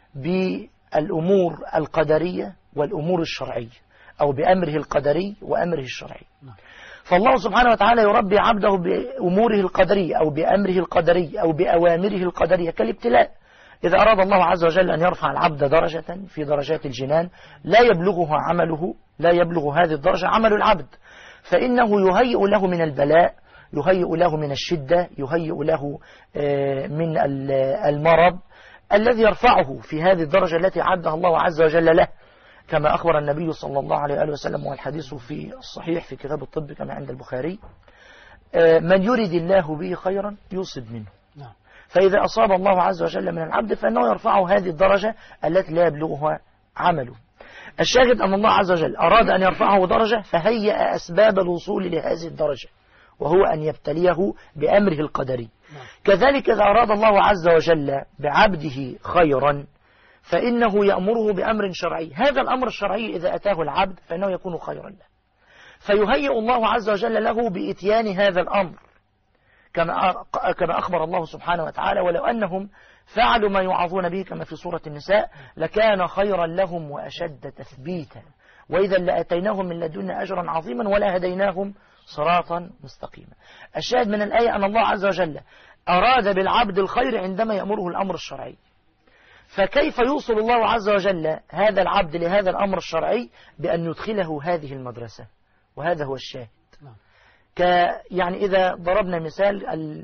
بالأمور القدرية والأمور الشرعية، أو بأمره القدري وأمره الشرعي. فالله سبحانه وتعالى يربي عبده بأموره القدرية أو بأمره القدري أو بأوامره القدرية كالابتلاء. إذا أراد الله عز وجل أن يرفع العبد درجة في درجات الجنان لا يبلغها عمله، لا يبلغ هذه الدرجة عمل العبد، فإنه يهيئ له من البلاء، يهيئ له من الشدة، يهيئ له من المرض الذي يرفعه في هذه الدرجة التي عدها الله عز وجل له، كما أخبر النبي صلى الله عليه وآله وسلم، والحديث في الصحيح في كتاب الطب كما عند البخاري: من يريد الله به خيرا يصب منه. فإذا أصاب الله عز وجل من العبد فإنه يرفعه هذه الدرجة التي لا يبلغها عمله. الشاهد أن الله عز وجل أراد أن يرفعه درجة فهيأ أسباب الوصول لهذه الدرجة، وهو أن يبتليه بأمره القدري. كذلك إذا أراد الله عز وجل بعبده خيرا فإنه يأمره بأمر شرعي، هذا الأمر الشرعي إذا أتاه العبد فإنه يكون خيرا له، فيهيئ الله عز وجل له بإتيان هذا الأمر، كما كما أخبر الله سبحانه وتعالى: ولو أنهم فعلوا ما يوعظون به كما في سورة النساء لكان خيرا لهم وأشد تثبيتا وإذا لأتيناهم من لدنا أجرا عظيما ولا هديناهم صراطا مستقيما. الشاهد من الآية أن الله عز وجل أراد بالعبد الخير عندما يأمره الأمر الشرعي، فكيف يوصل الله عز وجل هذا العبد لهذا الأمر الشرعي؟ بأن يدخله هذه المدرسة، وهذا هو الشاهد. ك يعني إذا ضربنا مثال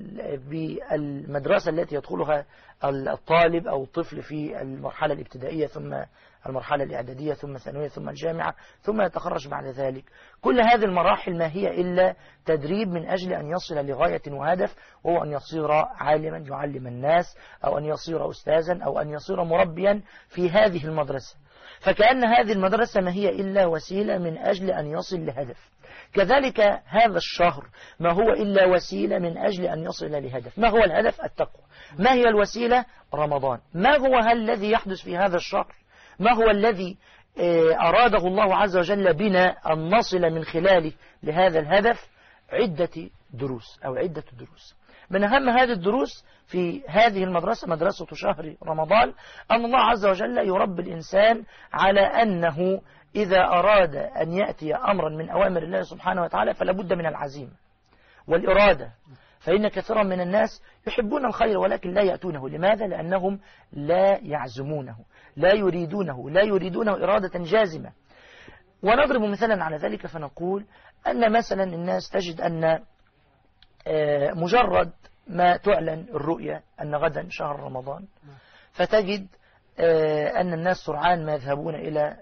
بالمدرسة التي يدخلها الطالب أو الطفل في المرحلة الابتدائية ثم المرحلة الإعدادية ثم الثانوية ثم الجامعة ثم يتخرج بعد ذلك، كل هذه المراحل ما هي إلا تدريب من أجل أن يصل لغاية وهدف، وهو أن يصير عالما يعلم الناس، أو أن يصير أستاذا، أو أن يصير مربيا في هذه المدرسة. فكأن هذه المدرسة ما هي إلا وسيلة من أجل أن يصل لهدف. كذلك هذا الشهر ما هو إلا وسيلة من أجل أن يصل لهدف. ما هو الهدف؟ التقوى. ما هي الوسيلة؟ رمضان. ما هو الذي يحدث في هذا الشهر؟ ما هو الذي أراده الله عز وجل بنا أن نصل من خلاله لهذا الهدف؟ عدة دروس أو عدة دروس. من أهم هذه الدروس في هذه المدرسة، مدرسة شهر رمضان، أن الله عز وجل يربي الإنسان على أنه إذا أراد أن يأتي أمرا من أوامر الله سبحانه وتعالى فلا بد من العزيمة والإرادة. فإن كثيرا من الناس يحبون الخير ولكن لا يأتونه. لماذا؟ لأنهم لا يعزمونه، لا يريدونه، لا يريدونه إرادة جازمة. ونضرب مثلا على ذلك فنقول أن مثلا الناس تجد أن مجرد ما تعلن الرؤية أن غدا شهر رمضان فتجد أن الناس سرعان ما يذهبون إلى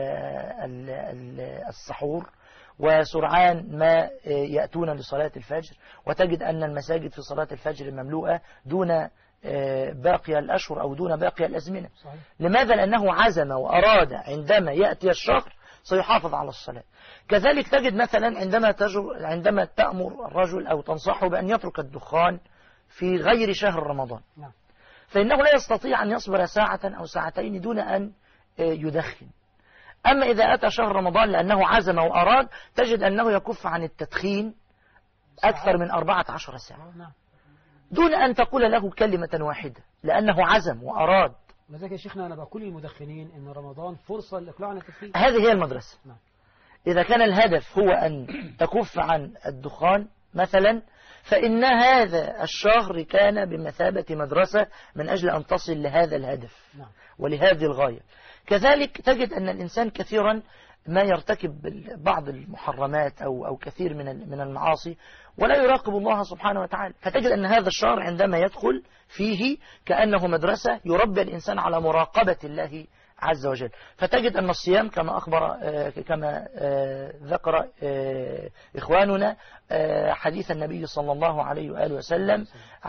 السحور وسرعان ما يأتون لصلاة الفجر، وتجد أن المساجد في صلاة الفجر مملوءة دون باقي الأشهر أو دون باقي الأزمنة. صحيح. لماذا؟ لأنه عزم وأراد عندما يأتي الشهر سيحافظ على الصلاة. كذلك تجد مثلا عندما عندما تأمر الرجل أو تنصحه بأن يترك الدخان في غير شهر رمضان، فإنه لا يستطيع أن يصبر ساعة أو ساعتين دون أن يدخن. أما إذا أتى شهر رمضان لأنه عزم وأراد تجد أنه يكف عن التدخين أكثر من أربعة عشر ساعة دون أن تقول له كلمة واحدة، لأنه عزم وأراد. لذلك يا شيخنا أنا بقول للمدخنين إن رمضان فرصة للإقلاع عن التدخين. هذه هي المدرسة. نعم. إذا كان الهدف هو أن تكف عن الدخان مثلا، فإن هذا الشهر كان بمثابة مدرسة من أجل أن تصل لهذا الهدف. نعم. ولهذه الغاية. كذلك تجد أن الإنسان كثيرا ما يرتكب بعض المحرمات أو أو كثير من من المعاصي ولا يراقب الله سبحانه وتعالى، فتجد أن هذا الشهر عندما يدخل فيه كأنه مدرسة يربي الإنسان على مراقبة الله عز وجل. فتجد أن الصيام كما أخبر كما ذكر إخواننا حديث النبي صلى الله عليه وآله وسلم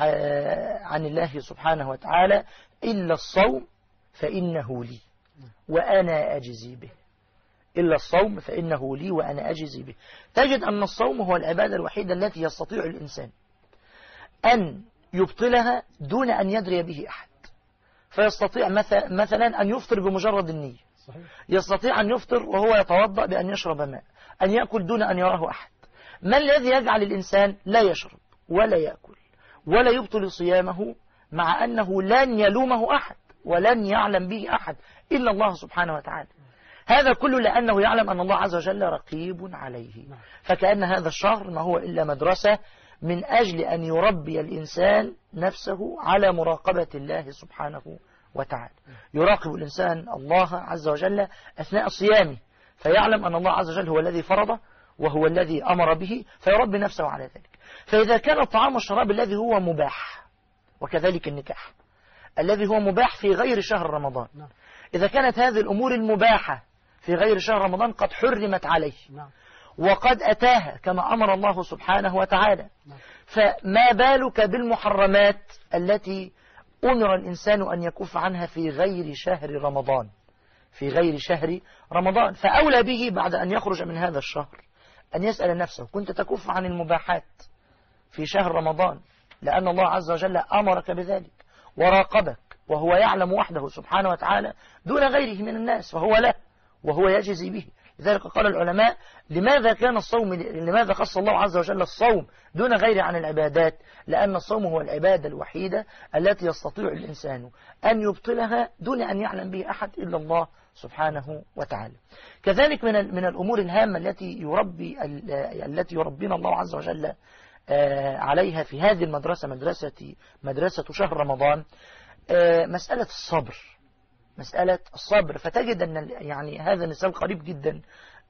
عن الله سبحانه وتعالى: إلا الصوم فإنه لي وأنا أجزي به. إلا الصوم فإنه لي وأنا أجزي به. تجد أن الصوم هو العبادة الوحيدة التي يستطيع الإنسان أن يبطلها دون أن يدري به أحد. فيستطيع مثلا أن يفطر بمجرد النية. صحيح. يستطيع أن يفطر وهو يتوضأ بأن يشرب ماء، أن يأكل دون أن يراه أحد. ما الذي يجعل الإنسان لا يشرب ولا يأكل ولا يبطل صيامه مع أنه لن يلومه أحد ولن يعلم به أحد إلا الله سبحانه وتعالى؟ هذا كله لأنه يعلم أن الله عز وجل رقيب عليه. فكأن هذا الشهر ما هو إلا مدرسة من أجل أن يربي الإنسان نفسه على مراقبة الله سبحانه وتعالى. يراقب الإنسان الله عز وجل أثناء صيامه فيعلم أن الله عز وجل هو الذي فرضه وهو الذي أمر به فيربي نفسه على ذلك. فإذا كان الطعام والشراب الذي هو مباح، وكذلك النكاح الذي هو مباح في غير شهر رمضان، إذا كانت هذه الأمور المباحة في غير شهر رمضان قد حرمت عليه وقد أتاها كما أمر الله سبحانه وتعالى، فما بالك بالمحرمات التي أمر الإنسان أن يكف عنها في غير شهر رمضان في غير شهر رمضان. فأولى به بعد أن يخرج من هذا الشهر أن يسأل نفسه: كنت تكف عن المباحات في شهر رمضان لأن الله عز وجل أمرك بذلك وراقبك وهو يعلم وحده سبحانه وتعالى دون غيره من الناس، فهو له وهو يجزي به. لذلك قال العلماء: لماذا كان الصوم لماذا خص الله عز وجل الصوم دون غيره عن العبادات؟ لأن الصوم هو العبادة الوحيدة التي يستطيع الإنسان أن يبطلها دون أن يعلم به أحد إلا الله سبحانه وتعالى. كذلك من من الأمور الهامة التي يربي التي يربينا الله عز وجل عليها في هذه المدرسة مدرسة مدرسة شهر رمضان مسألة الصبر مسألة الصبر. فتجد أن يعني هذا مثال قريب جدا،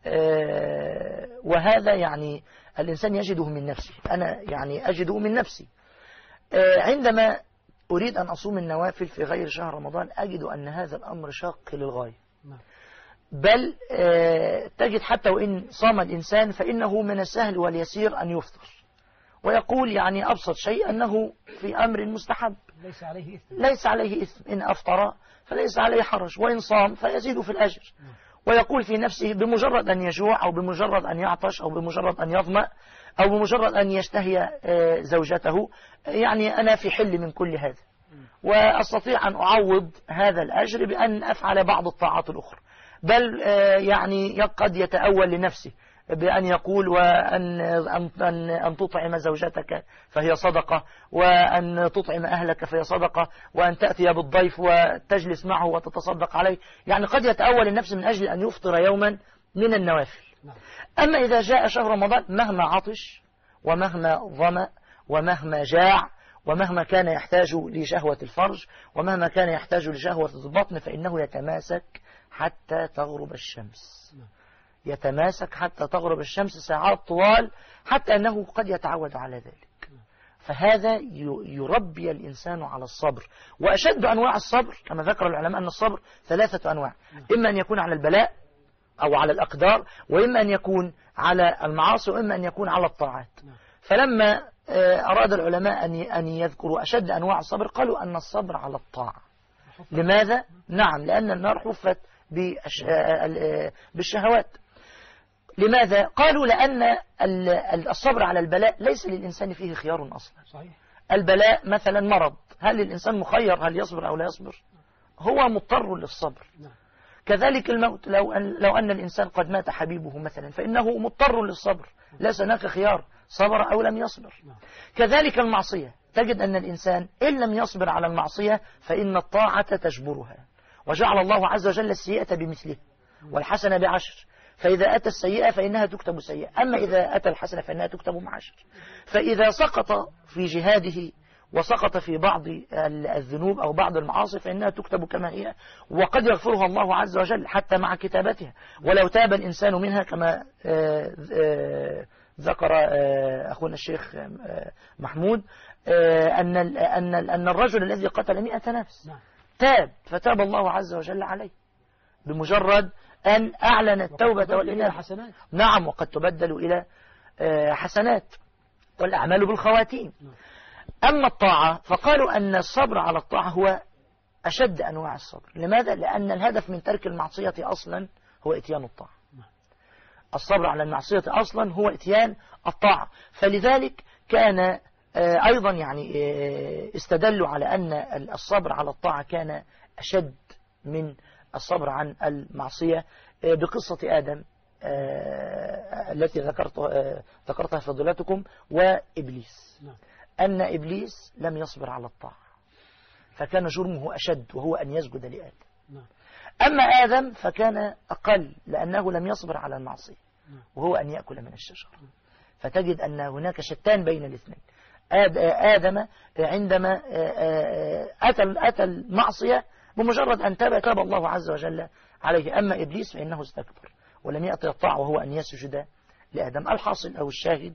وهذا يعني الإنسان يجده من نفسه. أنا يعني أجده من نفسي عندما أريد أن أصوم النوافل في غير شهر رمضان أجد أن هذا الأمر شاق للغاية، بل تجد حتى وإن صام الإنسان فإنه من السهل واليسير أن يفطر ويقول يعني أبسط شيء أنه في أمر مستحب ليس عليه إثم ليس عليه إثم إن أفطر فليس عليه حرج وإن صام فيزيد في الأجر. ويقول في نفسه بمجرد أن يجوع أو بمجرد أن يعطش أو بمجرد أن يظمأ أو بمجرد أن يشتهي زوجته يعني أنا في حل من كل هذا وأستطيع أن أعوض هذا الأجر بأن أفعل بعض الطاعات الأخرى. بل يعني قد يتأول لنفسه بأن يقول وأن أن أن أن تطعم زوجتك فهي صدقة، وأن تطعم أهلك فهي صدقة، وأن تأتي بالضيف وتجلس معه وتتصدق عليه. يعني قد يتأول النفس من أجل أن يفطر يوما من النوافل. أما إذا جاء شهر رمضان مهما عطش ومهما ظمأ ومهما جاع ومهما كان يحتاج لشهوة الفرج ومهما كان يحتاج لشهوة البطن فإنه يتماسك حتى تغرب الشمس، يتماسك حتى تغرب الشمس ساعات طوال، حتى أنه قد يتعود على ذلك. فهذا يربي الإنسان على الصبر. وأشد أنواع الصبر كما ذكر العلماء أن الصبر ثلاثة أنواع، إما أن يكون على البلاء أو على الأقدار، وإما أن يكون على المعاصي، وإما أن يكون على الطاعات. فلما أراد العلماء أن يذكروا أشد أنواع الصبر قالوا أن الصبر على الطاعة. لماذا؟ نعم، لأن النار حفت بالشهوات. لماذا؟ قالوا لأن الصبر على البلاء ليس للإنسان فيه خيار أصلا. البلاء مثلا مرض، هل الإنسان مخير هل يصبر أو لا يصبر؟ هو مضطر للصبر. كذلك الموت، لو أن, لو أن الإنسان قد مات حبيبه مثلا فإنه مضطر للصبر، ليس هناك خيار صبر أو لم يصبر. كذلك المعصية، تجد أن الإنسان إن لم يصبر على المعصية فإن الطاعة تجبرها، وجعل الله عز وجل السيئة بمثله والحسنة بعشر، فإذا أتى السيئة فإنها تكتب سيئة، أما إذا أتى الحسنة فإنها تكتب معشر. فإذا سقط في جهاده وسقط في بعض الذنوب أو بعض المعاصي فإنها تكتب كما هي، وقد يغفرها الله عز وجل حتى مع كتابتها. ولو تاب الإنسان منها كما آآ آآ ذكر أخونا الشيخ محمود أن أن أن الرجل الذي قتل مئة نفس تاب فتاب الله عز وجل عليه بمجرد أن أعلن التوبة والإنابة. نعم، وقد تبدل إلى حسنات، والأعمال بالخواتيم. أما الطاعة فقالوا أن الصبر على الطاعة هو أشد أنواع الصبر. لماذا؟ لأن الهدف من ترك المعصية أصلا هو إتيان الطاعة. الصبر على المعصية أصلا هو إتيان الطاعة. فلذلك كان أيضا يعني استدلوا على أن الصبر على الطاعة كان أشد من الصبر عن المعصية بقصة آدم التي ذكرت ذكرتها فضيلتكم وإبليس. أن إبليس لم يصبر على الطاعة فكان جرمه أشد وهو أن يسجد لآدم. أما آدم فكان أقل لأنه لم يصبر على المعصية وهو أن يأكل من الشجرة. فتجد أن هناك شتان بين الاثنين. آدم عندما أتى المعصية بمجرد أن تاب تاب الله عز وجل عليه. أما إبليس فإنه استكبر ولم يأتي الطاعة وهو أن يسجد لآدم. الحاصل أو الشاهد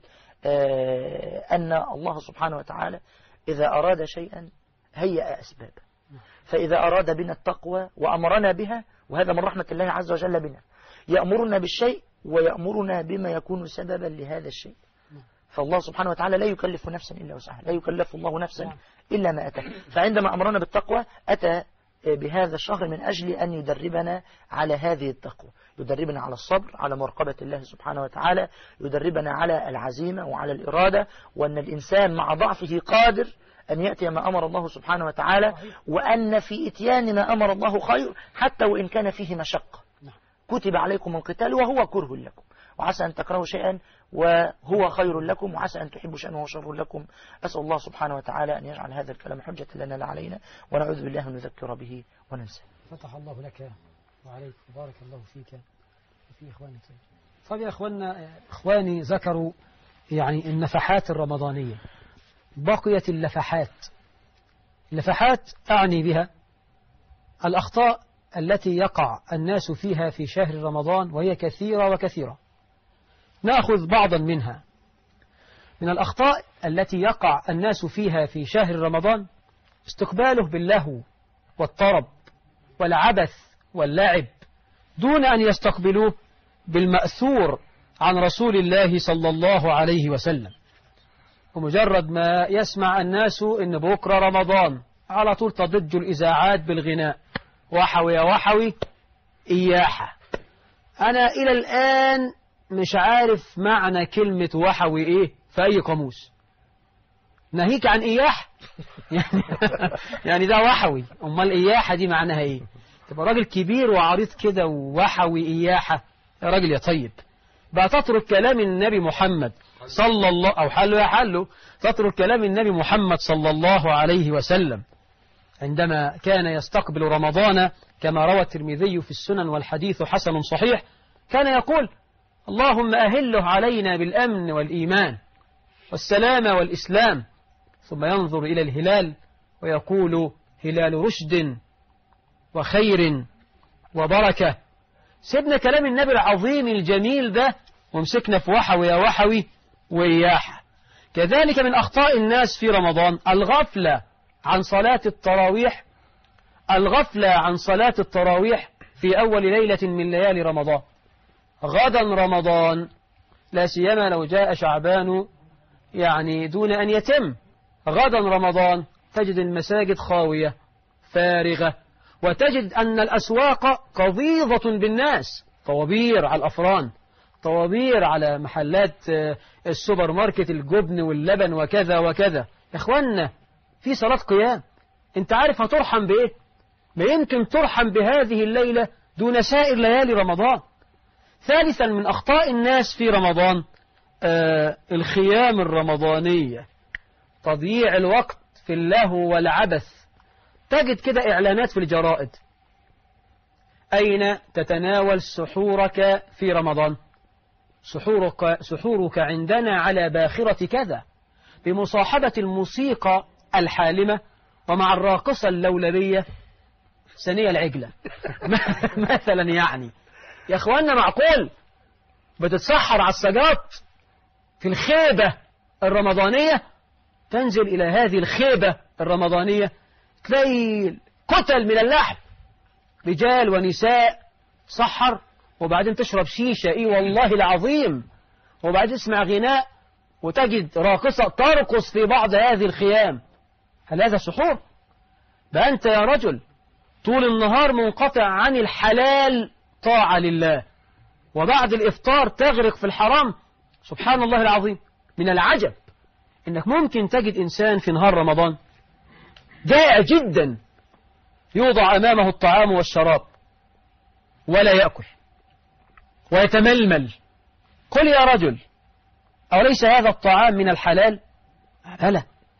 أن الله سبحانه وتعالى إذا أراد شيئا هيأ أسبابه. فإذا أراد بنا التقوى وأمرنا بها، وهذا من رحمة الله عز وجل بنا، يأمرنا بالشيء ويأمرنا بما يكون سببا لهذا الشيء. فالله سبحانه وتعالى لا يكلف نفسا إلا وسعها، لا يكلف الله نفسا إلا ما أتى. فعندما أمرنا بالتقوى أتى بهذا الشهر من أجل أن يدربنا على هذه التقوى، يدربنا على الصبر، على مراقبة الله سبحانه وتعالى، يدربنا على العزيمة وعلى الإرادة، وأن الإنسان مع ضعفه قادر أن يأتي ما أمر الله سبحانه وتعالى، وأن في إتيان ما أمر الله خير حتى وإن كان فيه مشقة. كتب عليكم القتال وهو كره لكم، وعسى أن تكرهوا شيئا وهو خير لكم، وعسى أن تحبوا شيئا وهو شر لكم. أسأل الله سبحانه وتعالى أن يجعل هذا الكلام حجة لنا لا علينا، ونعوذ بالله أن نذكر به وننسى. فتح الله لك وعليك، بارك الله فيك وفي إخوانك. طيب يا إخواننا، إخواني ذكروا يعني النفحات الرمضانية، بقيت اللفحات. اللفحات أعني بها الأخطاء التي يقع الناس فيها في شهر رمضان، وهي كثيرة وكثيرة. نأخذ بعضا منها. من الأخطاء التي يقع الناس فيها في شهر رمضان استقباله باللهو والطرب والعبث واللعب، دون أن يستقبلوه بالمأثور عن رسول الله صلى الله عليه وسلم. ومجرد ما يسمع الناس إن بكرة رمضان على طول تضج الإذاعات بالغناء، وحوي وحوي إياحة. أنا إلى الآن مش عارف معنى كلمة وحوي إيه في أي قاموس، ناهيك عن إياح يعني, يعني ده وحوي، أمال إياحة دي معناها إيه؟ تبقى راجل كبير وعريض كده ووحوي إياحة، يا راجل يا طيب. بقى تترك كلام النبي محمد صلى الله أو حله يا حله تترك كلام النبي محمد صلى الله عليه وسلم عندما كان يستقبل رمضان كما روى الترمذي في السنن والحديث حسن صحيح كان يقول اللهم أهله علينا بالأمن والإيمان والسلام والإسلام ثم ينظر إلى الهلال ويقول هلال رشد وخير وبركة. سيبنا كلام النبي العظيم الجميل ده ومسكنا في وحوي يا وحوي وإياح. كذلك من أخطاء الناس في رمضان الغفلة عن صلاة التراويح الغفلة عن صلاة التراويح في أول ليلة من ليالي رمضان. غدا رمضان لا سيما لو جاء شعبان يعني دون أن يتم. غدا رمضان تجد المساجد خاوية فارغة وتجد أن الأسواق قضيضة بالناس، طوابير على الأفران، طوابير على محلات السوبر ماركت الجبن واللبن وكذا وكذا. يا إخوانا في صلاة قيام، أنت عارف هترحم بإيه؟ ما يمكن ترحم بهذه الليلة دون سائر ليالي رمضان. ثالثا من أخطاء الناس في رمضان آه الخيام الرمضانية، تضييع الوقت في اللهو والعبث. تجد كده إعلانات في الجرائد: أين تتناول سحورك في رمضان؟ سحورك, سحورك عندنا على باخرة كذا، بمصاحبة الموسيقى الحالمة ومع الراقصة اللولبية سنية العجلة مثلا. يعني يا أخوانا معقول بتتسحر على السجاط في الخيبة الرمضانية؟ تنزل إلى هذه الخيبة الرمضانية تلاقي كتل من اللحم، رجال ونساء سحر، وبعدين تشرب شيشة، إيه والله العظيم، وبعدين تسمع غناء وتجد راقصة ترقص في بعض هذه الخيام. هل هذا سحور؟ ده أنت يا رجل طول النهار منقطع عن الحلال طاعة لله، وبعد الإفطار تغرق في الحرام. سبحان الله العظيم. من العجب إنك ممكن تجد إنسان في نهار رمضان جائع جدا يوضع أمامه الطعام والشراب ولا يأكل ويتململ. قل يا رجل أوليس هذا الطعام من الحلال؟ بلى.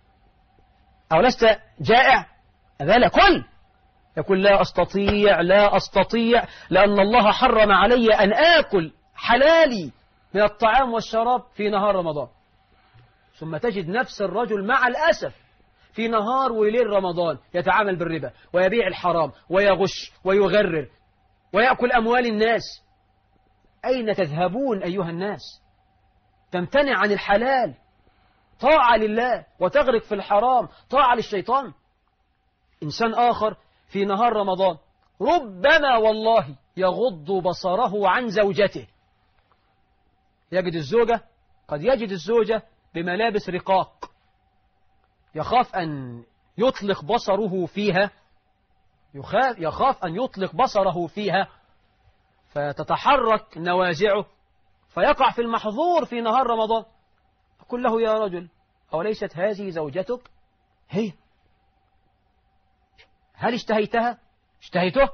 أو لست جائع؟ بلى. كل يقول لا أستطيع لا أستطيع لأن الله حرم علي أن آكل حلالي من الطعام والشراب في نهار رمضان. ثم تجد نفس الرجل مع الأسف في نهار وليل رمضان يتعامل بالربا ويبيع الحرام ويغش ويغرر ويأكل أموال الناس. أين تذهبون أيها الناس؟ تمتنع عن الحلال طاعة لله وتغرق في الحرام طاعة للشيطان. إنسان آخر في نهار رمضان ربما والله يغض بصره عن زوجته. يجد الزوجة قد يجد الزوجة بملابس رقاق، يخاف أن يطلق بصره فيها يخاف, يخاف أن يطلق بصره فيها فتتحرك نوازعه فيقع في المحظور في نهار رمضان. أقول له يا رجل أوليست هذه زوجتك؟ هي. هل اشتهيتها؟ اشتهيته؟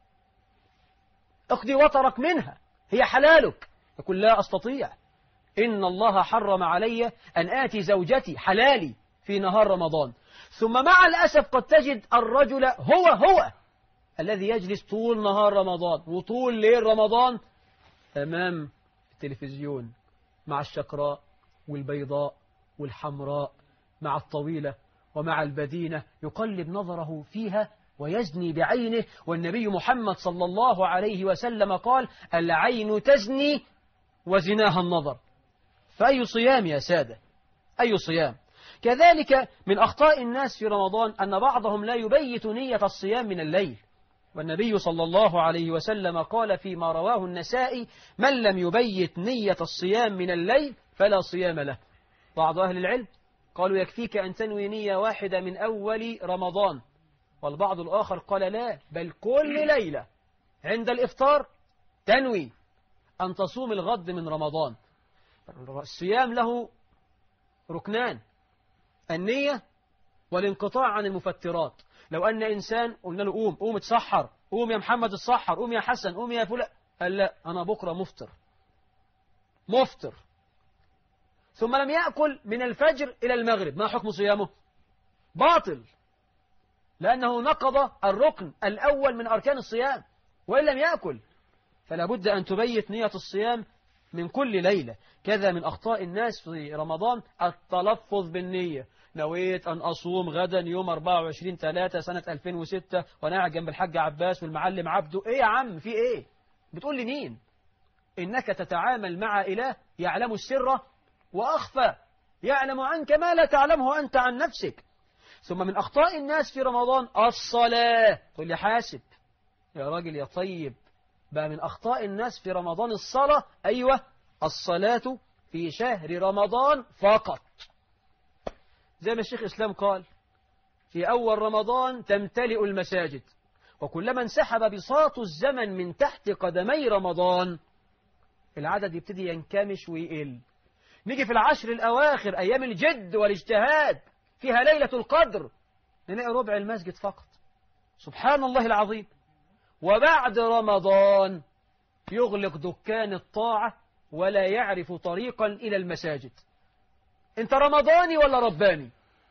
اقضي وطرك منها، هي حلالك. يقول لا أستطيع، إن الله حرم علي أن آتي زوجتي حلالي في نهار رمضان. ثم مع الأسف قد تجد الرجل هو هو الذي يجلس طول نهار رمضان وطول ليل رمضان أمام التلفزيون مع الشقراء والبيضاء والحمراء، مع الطويلة ومع البدينة، يقلب نظره فيها ويزني بعينه. والنبي محمد صلى الله عليه وسلم قال العين تزني وزناها النظر. فأي صيام يا سادة؟ أي صيام؟ كذلك من أخطاء الناس في رمضان أن بعضهم لا يبيت نية الصيام من الليل. والنبي صلى الله عليه وسلم قال فيما رواه النسائي من لم يبيت نية الصيام من الليل فلا صيام له. بعض أهل العلم قالوا يكفيك أن تنوي نية واحدة من أول رمضان، والبعض الآخر قال لا، بل كل ليلة عند الإفطار تنوي أن تصوم الغد من رمضان. الصيام له ركنان: النية والانقطاع عن المفترات. لو أن إنسان قلنا له قوم قوم اتسحر، قوم يا محمد اتسحر، قوم يا حسن، قوم يا فلان، قال لا أنا بكرة مفطر، مفطر ثم لم يأكل من الفجر إلى المغرب، ما حكم صيامه؟ باطل، لأنه نقض الركن الأول من أركان الصيام وإن لم يأكل. فلا بد أن تبيت نية الصيام من كل ليلة. كذا من أخطاء الناس في رمضان التلفظ بالنية، نويت أن أصوم غدا يوم أربعة وعشرين ثلاثة سنة ألفين وستة وأنا قاعد جنب الحاج عباس والمعلم عبده. إيه يا عم في إيه؟ بتقول لي مين؟ إنك تتعامل مع إله يعلم السر وأخفى، يعلم عنك ما لا تعلمه أنت عن نفسك. ثم من أخطاء الناس في رمضان الصلاة. تقول لي حاسب يا راجل يا طيب، بقى من أخطاء الناس في رمضان الصلاة. أيوة، الصلاة في شهر رمضان فقط، زي ما الشيخ إسلام قال في أول رمضان تمتلئ المساجد، وكلما انسحب بساط الزمن من تحت قدمي رمضان العدد يبتدي ينكمش ويقل. نيجي في العشر الأواخر أيام الجد والاجتهاد فيها ليلة القدر نلاقي ربع المسجد فقط، سبحان الله العظيم. وبعد رمضان يغلق دكان الطاعة ولا يعرف طريقا إلى المساجد. أنت رمضاني ولا رباني؟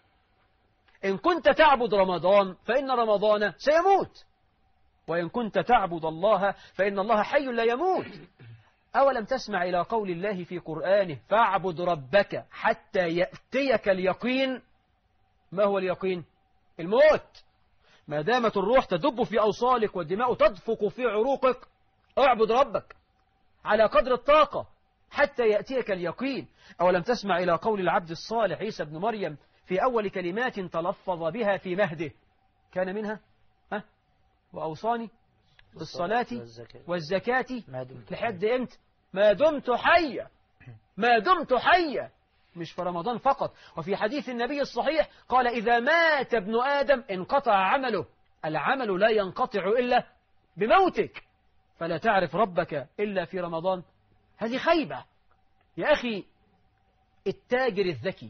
إن كنت تعبد رمضان فإن رمضان سيموت، وإن كنت تعبد الله فإن الله حي لا يموت. أولم تسمع إلى قول الله في قرآنه فاعبد ربك حتى يأتيك اليقين؟ ما هو اليقين؟ الموت. ما دامت الروح تدب في أوصالك والدماء تدفق في عروقك اعبد ربك على قدر الطاقة حتى يأتيك اليقين. أولم تسمع إلى قول العبد الصالح عيسى بن مريم في أول كلمات تلفظ بها في مهده كان منها ها وأوصاني بالصلاة والزكاة لحد إمتى؟ ما دمت حيا، ما دمت حيا، مش في رمضان فقط. وفي حديث النبي الصحيح قال إذا مات ابن آدم انقطع عمله. العمل لا ينقطع إلا بموتك، فلا تعرف ربك إلا في رمضان. هذه خيبة يا أخي. التاجر الذكي،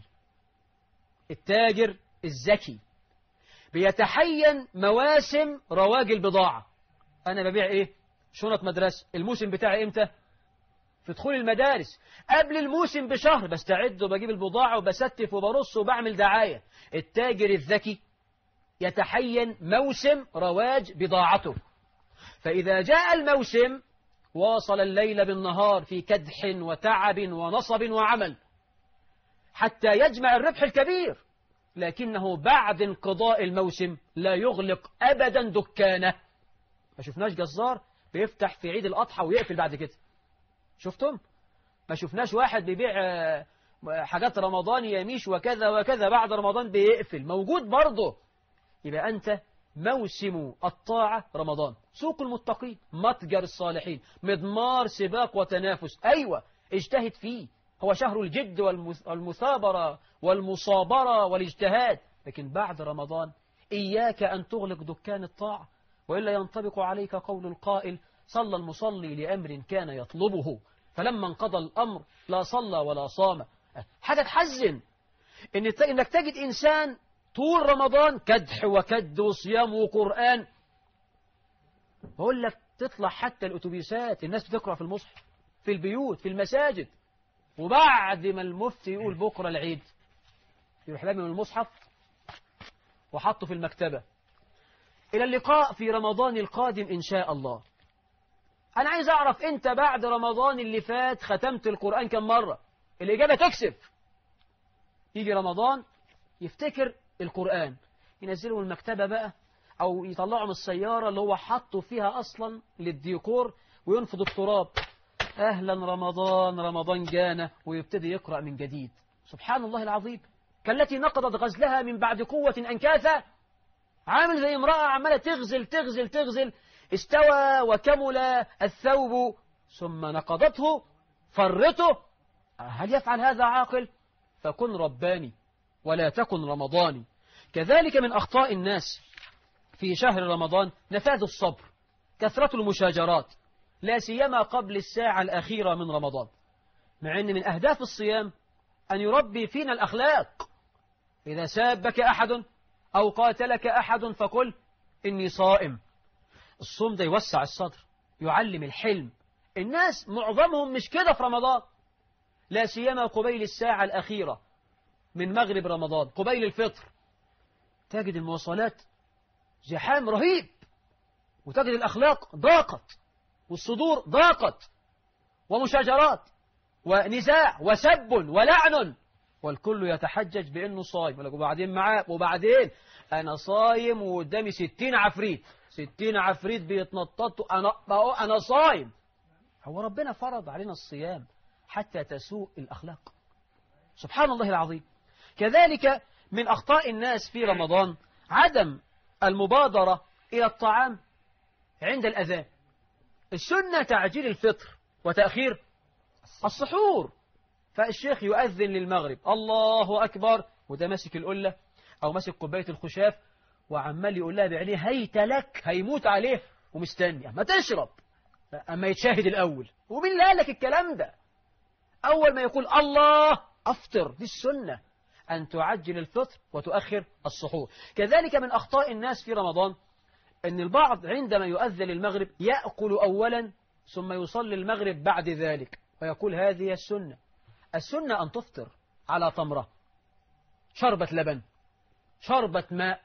التاجر الذكي بيتحين مواسم رواج البضاعة. أنا ببيع إيه؟ شنط مدرسة. الموسم بتاعي إمتى؟ في دخول المدارس. قبل الموسم بشهر بستعد وبجيب البضاعة وبستف وبرص وبعمل دعاية. التاجر الذكي يتحين موسم رواج بضاعته، فإذا جاء الموسم واصل الليل بالنهار في كدح وتعب ونصب وعمل حتى يجمع الربح الكبير، لكنه بعد انقضاء الموسم لا يغلق أبدا دكانه. ما شفناش جزار بيفتح في عيد الأضحى ويقفل بعد كده؟ شفتم؟ ما شفناش واحد بيبيع حاجات رمضان يميش وكذا وكذا بعد رمضان بيقفل؟ موجود برضه. يبقى أنت موسم الطاعة رمضان، سوق المتقين، متجر الصالحين، مضمار سباق وتنافس. أيوة اجتهد فيه، هو شهر الجد والمثابرة والمصابرة والاجتهاد. لكن بعد رمضان إياك أن تغلق دكان الطاعة، وإلا ينطبق عليك قول القائل صلى المصلي لأمر كان يطلبه فلما انقضى الأمر لا صلى ولا صام. حاجة تحزن إن إنك تجد إنسان طول رمضان كدح وكد وصيام وقرآن. بقول لك تطلع حتى الأتوبيسات الناس بتقرأ في المصحف في البيوت في المساجد، وبعد ما المفتي يقول بكرة العيد يروح لامم المصحف وحطه في المكتبة. إلى اللقاء في رمضان القادم إن شاء الله. أنا عايز أعرف أنت بعد رمضان اللي فات ختمت القرآن كم مرة؟ الإجابة تكسف. يجي رمضان يفتكر القرآن ينزله المكتبة بقى، أو يطلعه من السيارة اللي هو حطه فيها أصلا للديكور وينفض التراب. أهلا رمضان، رمضان جانا، ويبتدي يقرأ من جديد. سبحان الله العظيم. كالتي نقضت غزلها من بعد قوة أنكاثا. عامل زي امرأة عمالة تغزل تغزل تغزل، استوى وكمل الثوب ثم نقضته فرته. هل يفعل هذا عاقل؟ فكن رباني ولا تكن رمضاني. كذلك من أخطاء الناس في شهر رمضان نفاذ الصبر، كثرة المشاجرات، لا سيما قبل الساعة الأخيرة من رمضان، مع أن من أهداف الصيام أن يربي فينا الأخلاق. إذا سابك أحد أو قاتلك أحد فقل إني صائم. الصوم ده يوسع الصدر، يعلم الحلم. الناس معظمهم مش كده في رمضان، لا سيما قبيل الساعة الأخيرة من مغرب رمضان قبيل الفطر، تجد المواصلات زحام رهيب، وتجد الأخلاق ضاقت، والصدور ضاقت، ومشاجرات ونزاع وسب ولعن، والكل يتحجج بأنه صايم. وبعدين معاه وبعدين أنا صايم وقدامي ستين عفريت، ستين عفريت بيتنططوا، أنا أنا صايم. هو ربنا فرض علينا الصيام حتى تسوء الأخلاق؟ سبحان الله العظيم. كذلك من أخطاء الناس في رمضان عدم المبادرة إلى الطعام عند الأذان. السنة تعجيل الفطر وتأخير السحور. فالشيخ يؤذن للمغرب الله أكبر، وده ماسك القلة أو ماسك كوباية الخشاف وعمال يقول لها بعينيه هيت لك، هيموت عليه ومستني أما تشرب، أما يتشاهد الأول. ومين اللي قال لك الكلام ده؟ أول ما يقول الله أفطر، دي السنة أن تعجل الفطر وتؤخر السحور. كذلك من أخطاء الناس في رمضان أن البعض عندما يؤذن المغرب يأكل أولا ثم يصلي المغرب بعد ذلك، ويقول هذه السنة. السنة أن تفطر على تمرة، شربة لبن، شربة ماء،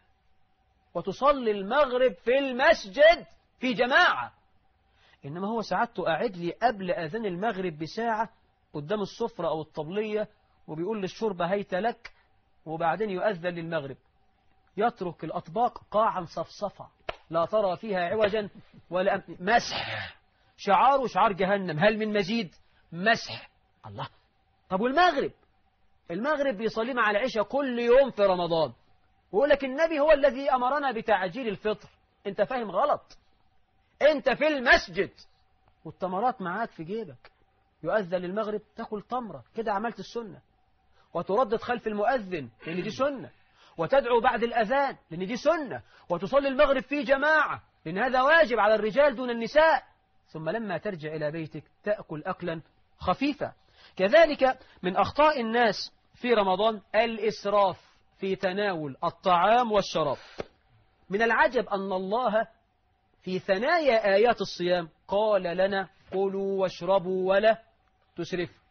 وتصلي المغرب في المسجد في جماعة. إنما هو سعادته قاعد لي قبل أذان المغرب بساعة قدام السفرة أو الطبلية وبيقول للشربة هيت لك، وبعدين يؤذن للمغرب، يترك الأطباق قاعا صفصفة لا ترى فيها عوجا ولا أم... مسح، شعاره شعار جهنم، هل من مزيد؟ مسح. الله. طب والمغرب؟ المغرب بيصلي مع العشاء كل يوم في رمضان، ويقول لك النبي هو الذي أمرنا بتعجيل الفطر. انت فاهم غلط، انت في المسجد والتمرات معاك في جيبك. يؤذن للمغرب تاكل تمرة كده، عملت السنة، وتردد خلف المؤذن لأن دي سنة، وتدعو بعد الأذان لأن دي سنة، وتصلي المغرب في جماعة لأن هذا واجب على الرجال دون النساء. ثم لما ترجع إلى بيتك تأكل أكلا خفيفا. كذلك من أخطاء الناس في رمضان الإسراف في تناول الطعام والشراب. من العجب أن الله في ثنايا آيات الصيام قال لنا كلوا واشربوا ولا تسرفوا.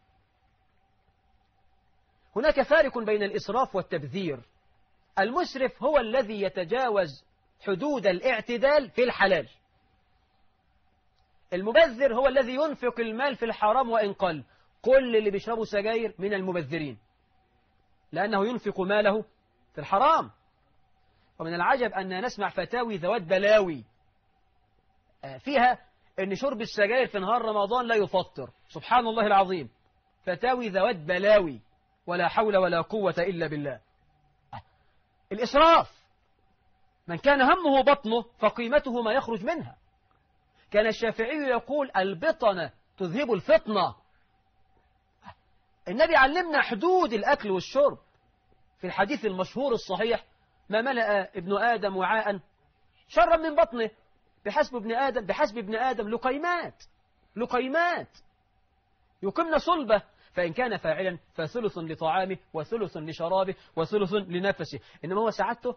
هناك فارق بين الإسراف والتبذير. المسرف هو الذي يتجاوز حدود الاعتدال في الحلال. المبذر هو الذي ينفق المال في الحرام وإن قل. كل اللي بيشربوا سجاير من المبذرين، لأنه ينفق ماله في الحرام. ومن العجب أن نسمع فتاوي ذوات بلاوي فيها أن شرب السجاير في نهار رمضان لا يفطر. سبحان الله العظيم، فتاوي ذوات بلاوي، ولا حول ولا قوة إلا بالله. الإسراف، من كان همه بطنه فقيمته ما يخرج منها. كان الشافعي يقول البطنة تذهب الفطنة. النبي علمنا حدود الأكل والشرب في الحديث المشهور الصحيح: ما ملأ ابن آدم وعاء شرا من بطنه، بحسب ابن آدم بحسب ابن آدم لقيمات لقيمات يقمن صلبه، فإن كان فاعلا فثلث لطعامه وثلث لشرابه وثلث لنفسه. إنما هو سعادته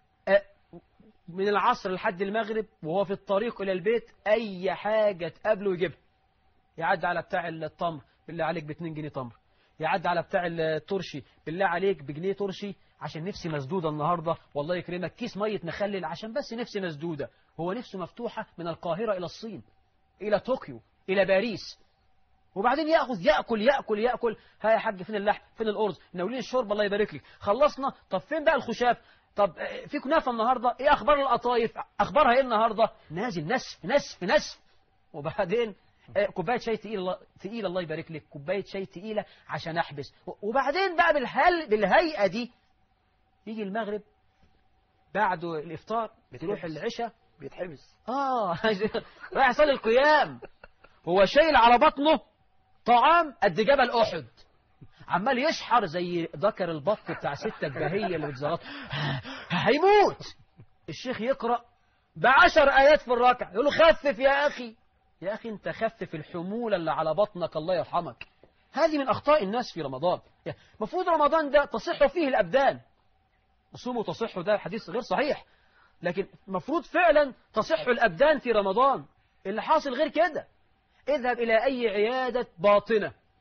من العصر لحد المغرب وهو في الطريق إلى البيت أي حاجة تقابله يجيبها. يعدي على بتاع التمر، بالله عليك باتنين جنيه تمر. يعدي على بتاع الترشي، بالله عليك بجنيه ترشي، عشان نفسي مسدودة النهاردة، والله يكرمك كيس مية مخلل عشان بس نفسي مسدودة. هو نفسه مفتوحة من القاهرة إلى الصين، إلى طوكيو، إلى باريس. وبعدين يأخذ يأكل يأكل يأكل. ها يا حاج، فين اللحم، فين الأرز، ناولين الشرب الله يبارك لك، خلصنا. طب فين بقى الخشاف؟ طب في كنافة النهاردة؟ إيه أخبار القطايف؟ أخبارها إيه النهاردة؟ نازل نسف نسف نسف. وبعدين كوباية شاي تقيلة تقيلة الله يبارك لك، كوباية شاي تقيلة عشان أحبس. وبعدين بقى بالهل بالهيئة دي يجي المغرب بعد الإفطار بتروح العشاء بيتحبس. آه رايح يصلي القيام، هو شايل على بطنه طعام قد جبل أحد، عمال يشحر زي ذكر البط بتاع ستة البهية اللي بتزغط، هيموت. الشيخ يقرأ بعشر آيات في الركعة يقول له خفف يا أخي. يا أخي أنت خفف الحمولة اللي على بطنك الله يرحمك. هذه من أخطاء الناس في رمضان. مفروض رمضان ده تصح فيه الأبدان، صوموا تصح، ده حديث غير صحيح، لكن مفروض فعلا تصح الأبدان في رمضان. اللي حاصل غير كده. اذهب إلى أي عيادة باطنة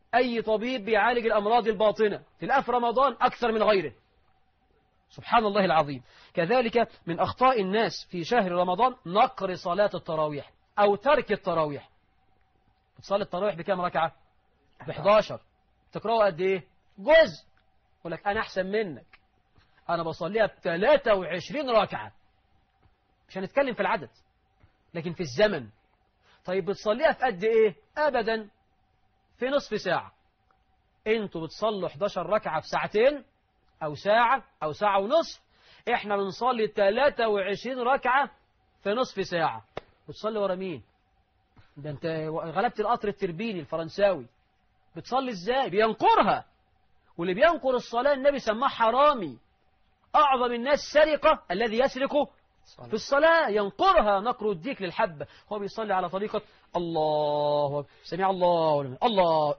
أي طبيب بيعالج الأمراض الباطنة تلاقيه في رمضان أكثر من غيره. سبحان الله العظيم. كذلك من أخطاء الناس في شهر رمضان نقر صلاة التراويح أو ترك التراويح. بتصلي التراويح بكام ركعة؟ ب إحداشر. تقرأوا قد إيه؟ جزء. يقول لك أنا أحسن منك، أنا بصليها ب ثلاثة وعشرين ركعة. مش هنتكلم في العدد لكن في الزمن. طيب بتصليها في قد إيه؟ أبدا في نصف ساعة. أنتوا بتصلوا إحداشر ركعة في ساعتين أو ساعة أو ساعة ونصف، إحنا بنصلي ثلاثة وعشرين ركعة في نصف ساعة. بتصلي ورا مين؟ ده أنت غلبت القطر التربيني الفرنساوي. بتصلي إزاي؟ بينقرها. واللي بينقر الصلاة النبي سماه حرامي. أعظم الناس سرقة الذي يسرق في الصلاة، ينقرها نقر الديك للحبة. هو بيصلي على طريقة الله سمع الله الله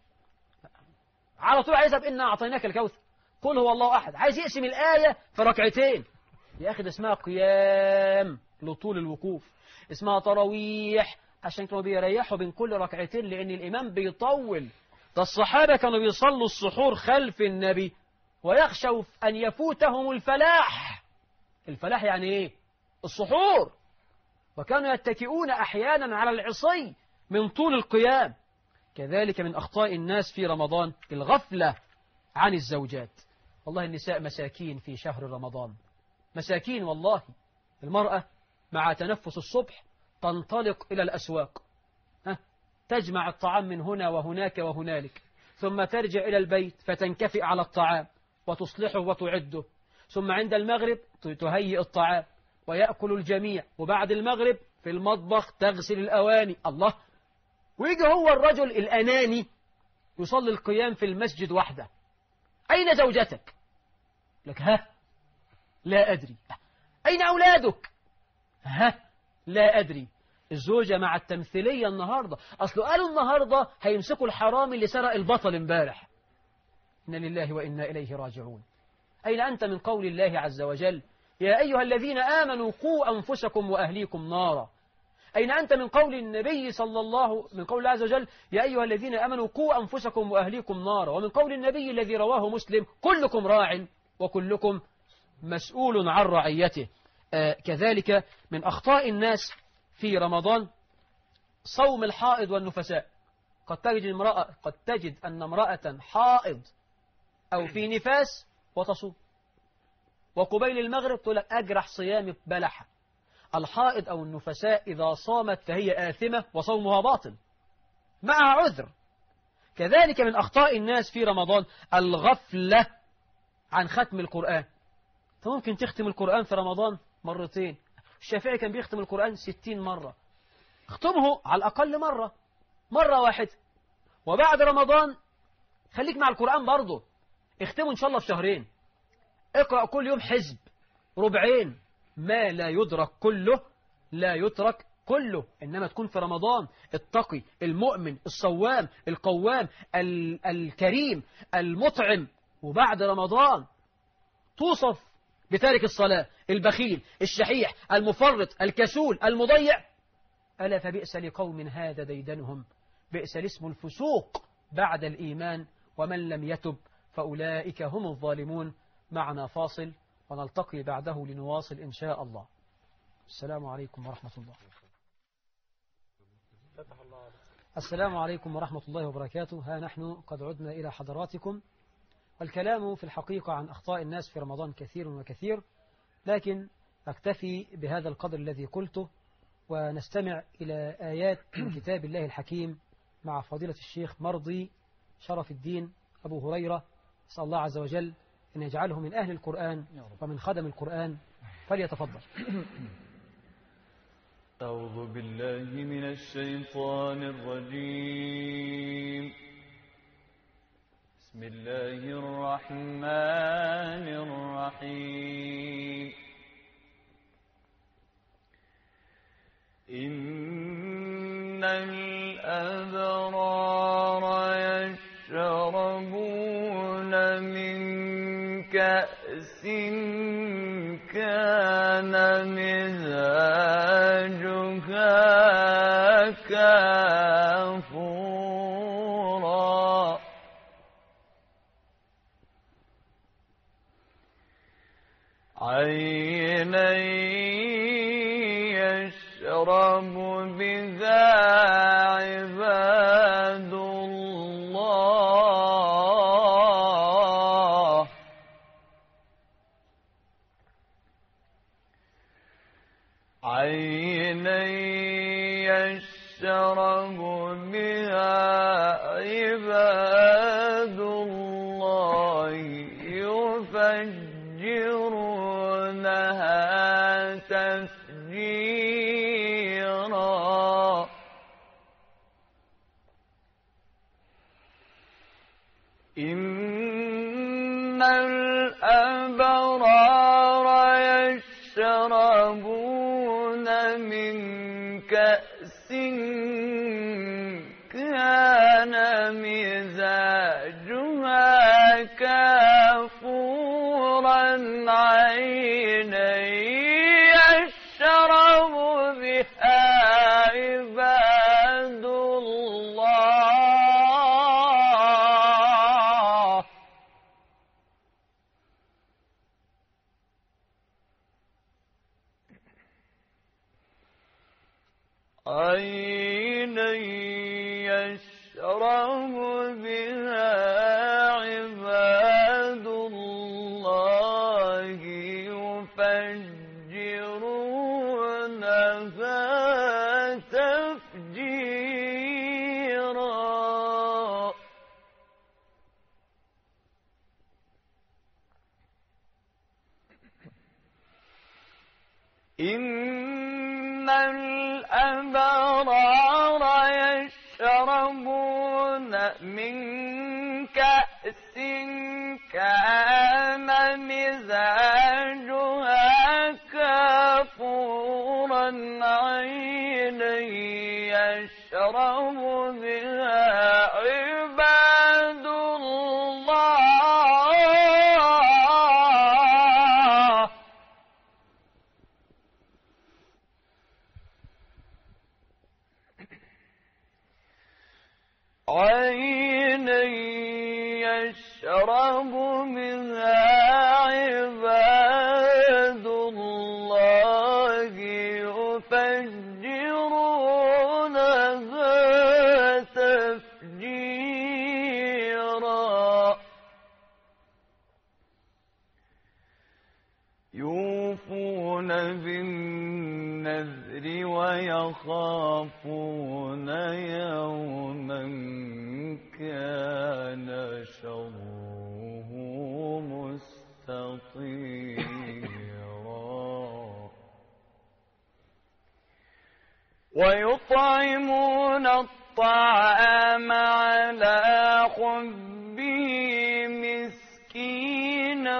على طول عايزها بإنا أعطيناك الكوثر، قل هو الله أحد. عايز يقسم الآية في ركعتين. يا أخي ده اسمها قيام لطول الوقوف، اسمها تراويح عشان كانوا بيريحوا بين كل ركعتين لأن الإمام بيطول. ده الصحابة كانوا بيصلوا السحور خلف النبي ويخشوا أن يفوتهم الفلاح. الفلاح يعني إيه؟ السحور. وكانوا يتكئون أحيانا على العصي من طول القيام. كذلك من أخطاء الناس في رمضان الغفلة عن الزوجات. والله النساء مساكين في شهر رمضان، مساكين والله. المرأة مع تنفس الصبح تنطلق إلى الأسواق، ها؟ تجمع الطعام من هنا وهناك وهنالك، ثم ترجع إلى البيت فتنكفئ على الطعام وتصلحه وتعده، ثم عند المغرب تهيئ الطعام ويأكل الجميع، وبعد المغرب في المطبخ تغسل الأواني. الله. ويجي هو الرجل الأناني يصلي القيام في المسجد وحده. أين زوجتك؟ لك ها لا أدري. أين أولادك؟ ها لا أدري. الزوجة مع التمثيلية النهاردة، أصله قالوا النهاردة هيمسكوا الحرامي اللي سرق البطل امبارح. إنا لله وإنا إليه راجعون. أين أنت من قول الله عز وجل يا أيها الذين آمنوا قوا أنفسكم وأهليكم نارا؟ أين أنت من قول النبي صلى الله من قول الله عز وجل يا أيها الذين آمنوا قوا أنفسكم وأهليكم نارا؟ ومن قول النبي الذي رواه مسلم كلكم راع وكلكم مسؤول عن رعيته. آه كذلك من أخطاء الناس في رمضان صوم الحائض والنفساء. قد تجد امرأة قد تجد أن امرأة حائض أو في نفاس وتصوم، وقبيل المغرب تقول لك أجرح صيام بلحة. الحائض أو النفساء إذا صامت فهي آثمة وصومها باطل معها عذر. كذلك من أخطاء الناس في رمضان الغفلة عن ختم القرآن. فممكن تختم القرآن في رمضان مرتين. الشافعي كان بيختم القرآن ستين مرة. اختمه على الأقل مرة مرة واحدة. وبعد رمضان خليك مع القرآن برضه، اختمه إن شاء الله في شهرين. اقرأ كل يوم حزب ربعين. ما لا يدرك كله لا يترك كله، إنما تكون في رمضان التقي المؤمن الصوام القوام ال الكريم المطعم. وبعد رمضان توصف بتارك الصلاة البخيل الشحيح المفرط الكسول المضيع. ألا فبئس لقوم هذا ديدنهم، بئس الاسم الفسوق بعد الإيمان، ومن لم يتب فأولئك هم الظالمون. معنا فاصل ونلتقي بعده لنواصل إن شاء الله. السلام عليكم ورحمة الله. السلام عليكم ورحمة الله وبركاته. ها نحن قد عدنا إلى حضراتكم، والكلام في الحقيقة عن أخطاء الناس في رمضان كثير وكثير، لكن أكتفي بهذا القدر الذي قلته، ونستمع إلى آيات من كتاب الله الحكيم مع فضيلة الشيخ مرضي شرف الدين أبو هريرة. أسأل الله عز وجل أن يجعله من أهل القرآن ومن خدم القرآن. فليتفضل. أعوذ بالله من الشيطان الرجيم. بسم الله الرحمن الرحيم. إن الأبرار يشربون من كأس كان مزاجها كافورا عينا يشرب بها عباد الله عينا يشرب بها عباد الله يفجرونها تفجيرا إن الأبرار يشربون من كأس كان مزاجها كافورا عينا يشرب بها عباد الله عينا يشرب بها عباد الله يفجرونها تفجيرا إن الأبرار يشربون من كأس كان مزاجها كافورا عينا يشرب بها عباد الله عينا يشرب منها عباد الله يفجرونها تفجيرا يوفون بالنذر ويخافون يوما كان شره مستطيرا ويطعمون الطعام على حبه مسكينا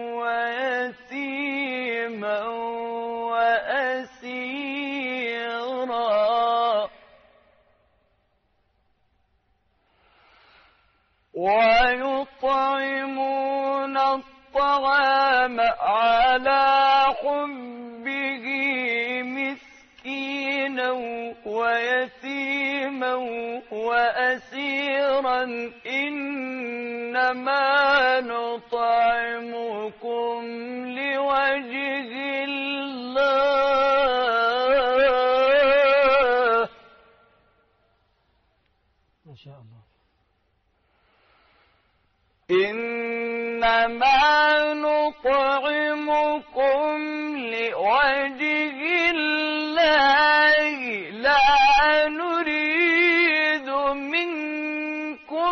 ويتيما وأسيرا ويطعمون الطعام على حبه مسكينا ويتيما وأسيرا إنما نطعمكم لوجه الله ما شاء الله إنما نطعمكم لوجه الله لا نريد منكم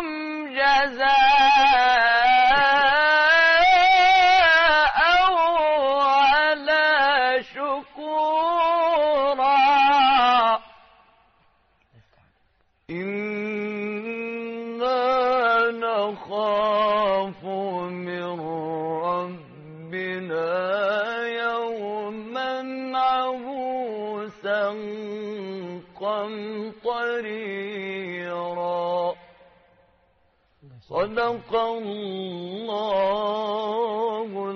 جزاء ولا شكورا إنا نخاف من ربنا يوما عبوسا قمطريرا صدق الله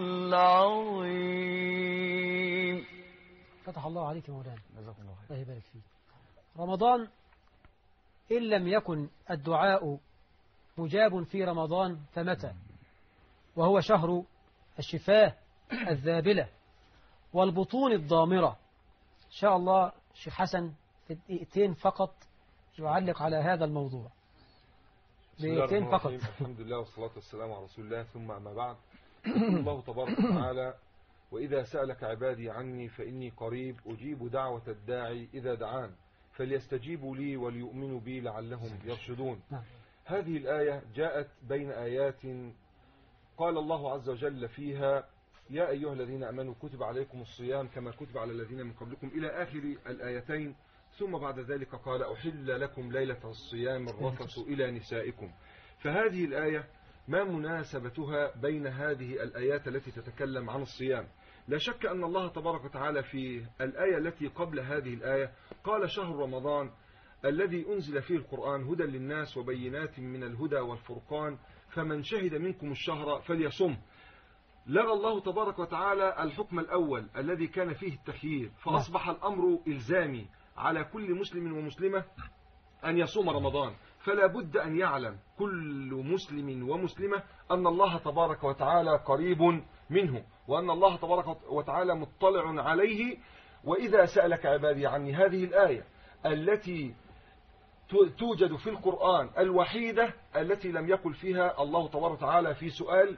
العظيم. فتح الله عليك يا مولانا، الله يبارك فيك. رمضان إن لم يكن الدعاء مجاب في رمضان فمتى؟ وهو شهر الشفاء الذابلة والبطون الضامرة. إن شاء الله شيخ حسن في دقيقتين فقط يعلق على هذا الموضوع. دقيقتين فقط. الحمد لله والصلاة والسلام على رسول الله، ثم أما بعد. الله تبارك وتعالى: وإذا سألك عبادي عني فإني قريب أجيب دعوة الداعي إذا دعان فليستجيبوا لي وليؤمنوا بي لعلهم يرشدون. هذه الآية جاءت بين آيات قال الله عز وجل فيها: يا أيها الذين أمنوا كتب عليكم الصيام كما كتب على الذين من قبلكم إلى آخر الآيتين. ثم بعد ذلك قال: أحل لكم ليلة الصيام الرفث إلى نسائكم. فهذه الآية ما مناسبتها بين هذه الآيات التي تتكلم عن الصيام؟ لا شك أن الله تبارك وتعالى في الآية التي قبل هذه الآية قال: شهر رمضان الذي أنزل فيه القرآن هدى للناس وبينات من الهدى والفرقان فمن شهد منكم الشهر فليصم. لغى الله تبارك وتعالى الحكم الأول الذي كان فيه التخيير، فأصبح الأمر إلزامي على كل مسلم ومسلمة أن يصوم رمضان. فلا بد أن يعلم كل مسلم ومسلمة أن الله تبارك وتعالى قريب منه، وأن الله تبارك وتعالى مطلع عليه. وإذا سألك عبادي عني، هذه الآية التي توجد في القرآن الوحيدة التي لم يقل فيها الله تبارك وتعالى في سؤال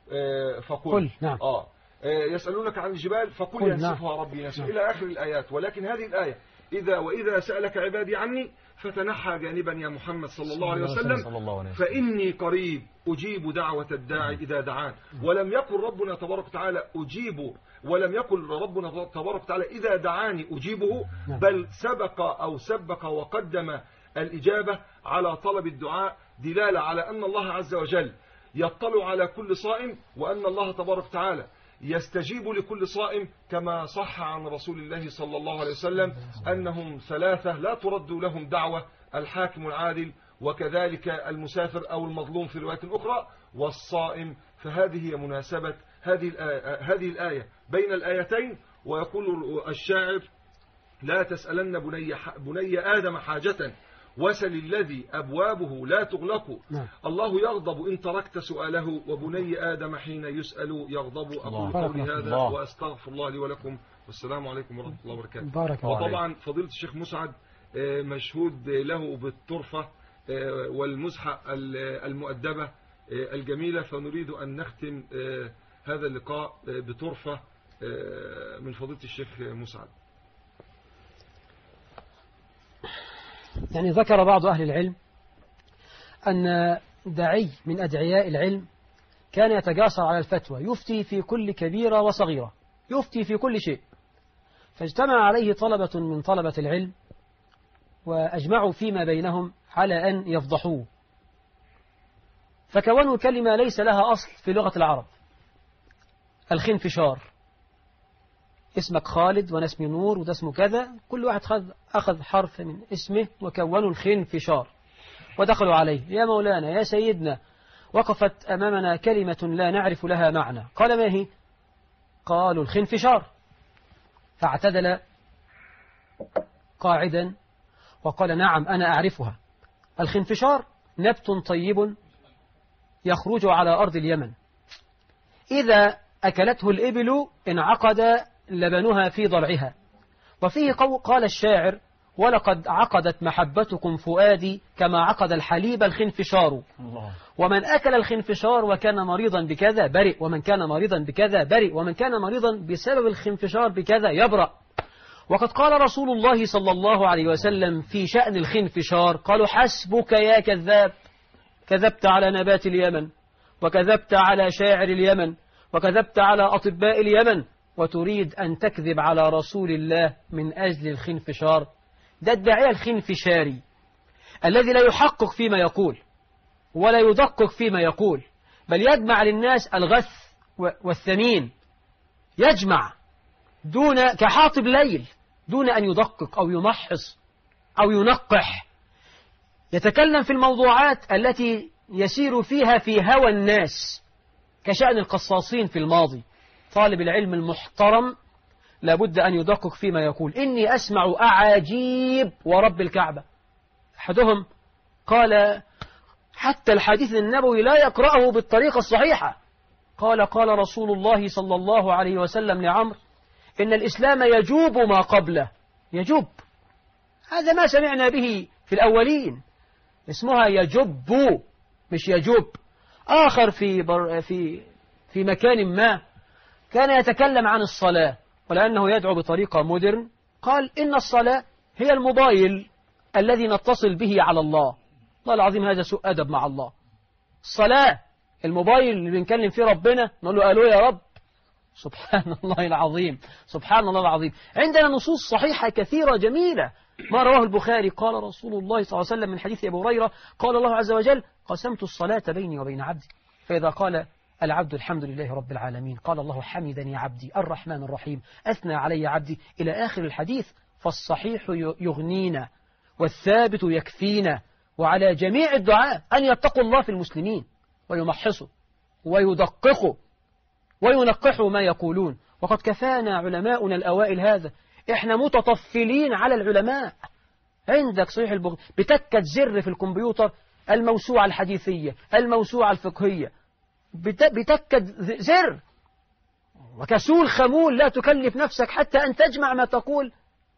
فقل نعم. آه يسألونك عن الجبال فقل ينسفها نعم. ربي نسفها نعم. إلى آخر الآيات. ولكن هذه الآية إذا وإذا سألك عبادي عني فتنحى جانبا يا محمد صلى الله عليه وسلم فإني قريب أجيب دعوة الداعي إذا دعان. ولم يقل ربنا تبارك وتعالى أجيب، ولم يقل ربنا تبارك وتعالى إذا دعاني أجيبه، بل سبق أو سبق وقدم الإجابة على طلب الدعاء، دلالة على أن الله عز وجل يطلع على كل صائم، وأن الله تبارك وتعالى يستجيب لكل صائم، كما صح عن رسول الله صلى الله عليه وسلم أنهم ثلاثة لا ترد لهم دعوة: الحاكم العادل، وكذلك المسافر أو المظلوم في رواية أخرى، والصائم. فهذه هي مناسبة هذه الآية, هذه الآية بين الآيتين. ويقول الشاعر: لا تسألن بني, بني آدم حاجة وسل الذي أبوابه لا تغلق. الله يغضب إن تركت سؤاله، وبني آدم حين يسأل يغضب. أقول قولي هذا وأستغفر الله لي ولكم، والسلام عليكم ورحمة الله وبركاته. وطبعا فضيلة الشيخ مسعد مشهود له بالطرفة والمزحة المؤدبة الجميلة، فنريد أن نختم هذا اللقاء بطرفة من فضيلة الشيخ مسعد. يعني ذكر بعض أهل العلم أن داعي من أدعياء العلم كان يتجاسر على الفتوى، يفتي في كل كبيرة وصغيرة، يفتي في كل شيء. فاجتمع عليه طلبة من طلبة العلم وأجمعوا فيما بينهم على أن يفضحوه، فكونوا كلمة ليس لها أصل في لغة العرب: الخنفشار. اسمك خالد وأنا اسمي نور وده اسمه كذا، كل واحد أخذ حرف من اسمه وكونوا الخنفشار ودخلوا عليه: يا مولانا يا سيدنا، وقفت أمامنا كلمة لا نعرف لها معنى. قال: ما هي؟ قالوا: الخنفشار. فاعتدل قاعدا وقال: نعم أنا أعرفها. الخنفشار نبت طيب يخرج على أرض اليمن، إذا أكلته الإبل انعقد لبنها في ضرعها. وفيه قال الشاعر: ولقد عقدت محبتكم فؤادي كما عقد الحليب الخنفشار. الله. ومن أكل الخنفشار وكان مريضا بكذا برئ، ومن كان مريضا بكذا برئ، ومن كان مريضا بسبب الخنفشار بكذا يبرأ. وقد قال رسول الله صلى الله عليه وسلم في شأن الخنفشار: قالوا: حسبك يا كذاب، كذبت على نبات اليمن، وكذبت على شاعر اليمن، وكذبت على أطباء اليمن، وتريد أن تكذب على رسول الله من أجل الخنفشار. ده الداعية الخنفشاري الذي لا يحقق فيما يقول ولا يدقق فيما يقول، بل يجمع للناس الغث والثمين، يجمع دون كحاطب ليل دون أن يدقق أو يمحص أو ينقح. يتكلم في الموضوعات التي يسير فيها في هوى الناس، كشأن القصاصين في الماضي. طالب العلم المحترم لابد أن يدقق فيما يقول. إني أسمع أعاجيب ورب الكعبة. أحدهم قال: حتى الحديث النبوي لا يقرأه بالطريقة الصحيحة، قال قال رسول الله صلى الله عليه وسلم لعمرو إن الإسلام يجوب ما قبله. يجوب، هذا ما سمعنا به في الأولين، اسمها يجب مش يجوب. آخر في, بر في, في مكان ما كان يتكلم عن الصلاة، ولأنه يدعو بطريقة مودرن قال إن الصلاة هي الموبايل الذي نتصل به على الله. الله العظيم، هذا سوء أدب مع الله. الصلاة الموبايل اللي بنكلم فيه ربنا، نقول له ألو يا رب. سبحان الله العظيم، سبحان الله العظيم. عندنا نصوص صحيحة كثيرة جميلة. ما رواه البخاري قال رسول الله صلى الله عليه وسلم من حديث أبي هريرة قال الله عز وجل قسمت الصلاة بيني وبين عبدي فإذا قال العبد الحمد لله رب العالمين قال الله حمدني عبدي الرحمن الرحيم أثنى علي عبدي إلى آخر الحديث. فالصحيح يغنينا والثابت يكفينا، وعلى جميع الدعاء أن يتقوا الله في المسلمين ويمحصوا ويدققوا وينقحوا ما يقولون. وقد كفانا علماؤنا الأوائل هذا. إحنا متطفلين على العلماء. عندك صحيح البخاري بتكة زر في الكمبيوتر، الموسوعة الحديثية، الموسوعة الفقهية، بتكة زر، وكسول خمول لا تكلف نفسك حتى أن تجمع ما تقول.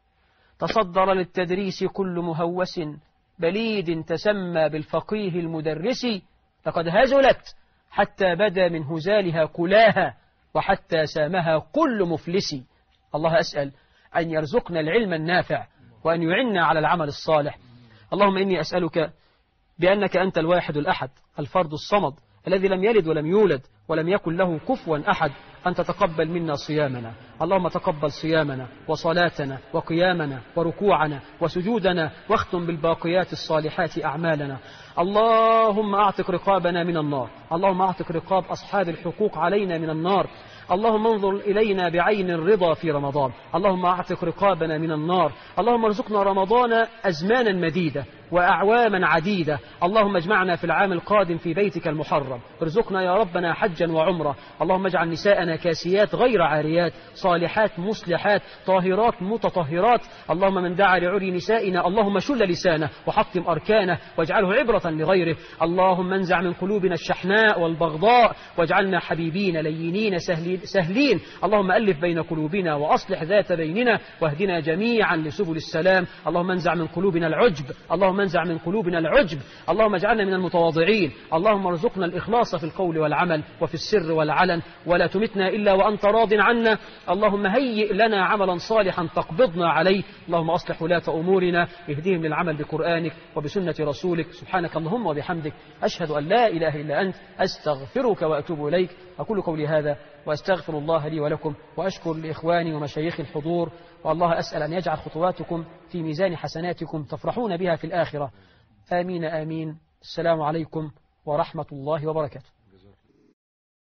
تصدر للتدريس كل مهوس بليد تسمى بالفقيه المدرس، لقد هزلت حتى بدا من هزالها كلاها وحتى سامها كل مفلس. الله أسأل أن يرزقنا العلم النافع وأن يعنا على العمل الصالح. اللهم إني أسألك بأنك أنت الواحد الأحد الفرد الصمد الذي لم يلد ولم يولد ولم يكن له كفوا أحد أن تتقبل منا صيامنا. اللهم تقبل صيامنا وصلاتنا وقيامنا وركوعنا وسجودنا، واختم بالباقيات الصالحات أعمالنا. اللهم أعتق رقابنا من النار، اللهم أعتق رقاب أصحاب الحقوق علينا من النار. اللهم انظر إلينا بعين الرضا في رمضان. اللهم أعتق رقابنا من النار. اللهم ارزقنا رمضان أزمانا مديدة وأعواما عديدة. اللهم اجمعنا في العام القادم في بيتك المحرم. ارزقنا يا ربنا حجا وعمرة. اللهم اجعل نساءنا كاسيات غير عاريات، صالحات مصلحات، طاهرات متطهرات. اللهم من دعا لعري نسائنا اللهم شل لسانه وحطم أركانه واجعله عبرة لغيره. اللهم انزع من قلوبنا الشحناء والبغضاء واجعلنا حبيبين لينين سهلين, سهلين. اللهم ألف بين قلوبنا وأصلح ذات بيننا واهدنا جميعا لسبل السلام. اللهم انزع من قلوبنا العجب، اللهم انزع من قلوبنا العجب. اللهم اجعلنا من المتواضعين. اللهم ارزقنا الإخلاص في القول والعمل وفي السر والعلن، ولا تمتنا إلا وأنت راض عنا. اللهم هيئ لنا عملا صالحا تقبضنا عليه. اللهم أصلح ولاة أمورنا، اهديهم للعمل بقرآنك وبسنة رسولك. سبحانك اللهم وبحمدك، أشهد أن لا إله إلا أنت، أستغفرك وأتوب إليك. أقول قولي هذا وأستغفر الله لي ولكم، وأشكر لإخواني ومشايخ الحضور، والله أسأل أن يجعل خطواتكم في ميزان حسناتكم تفرحون بها في الآخرة. آمين آمين. السلام عليكم ورحمة الله وبركاته.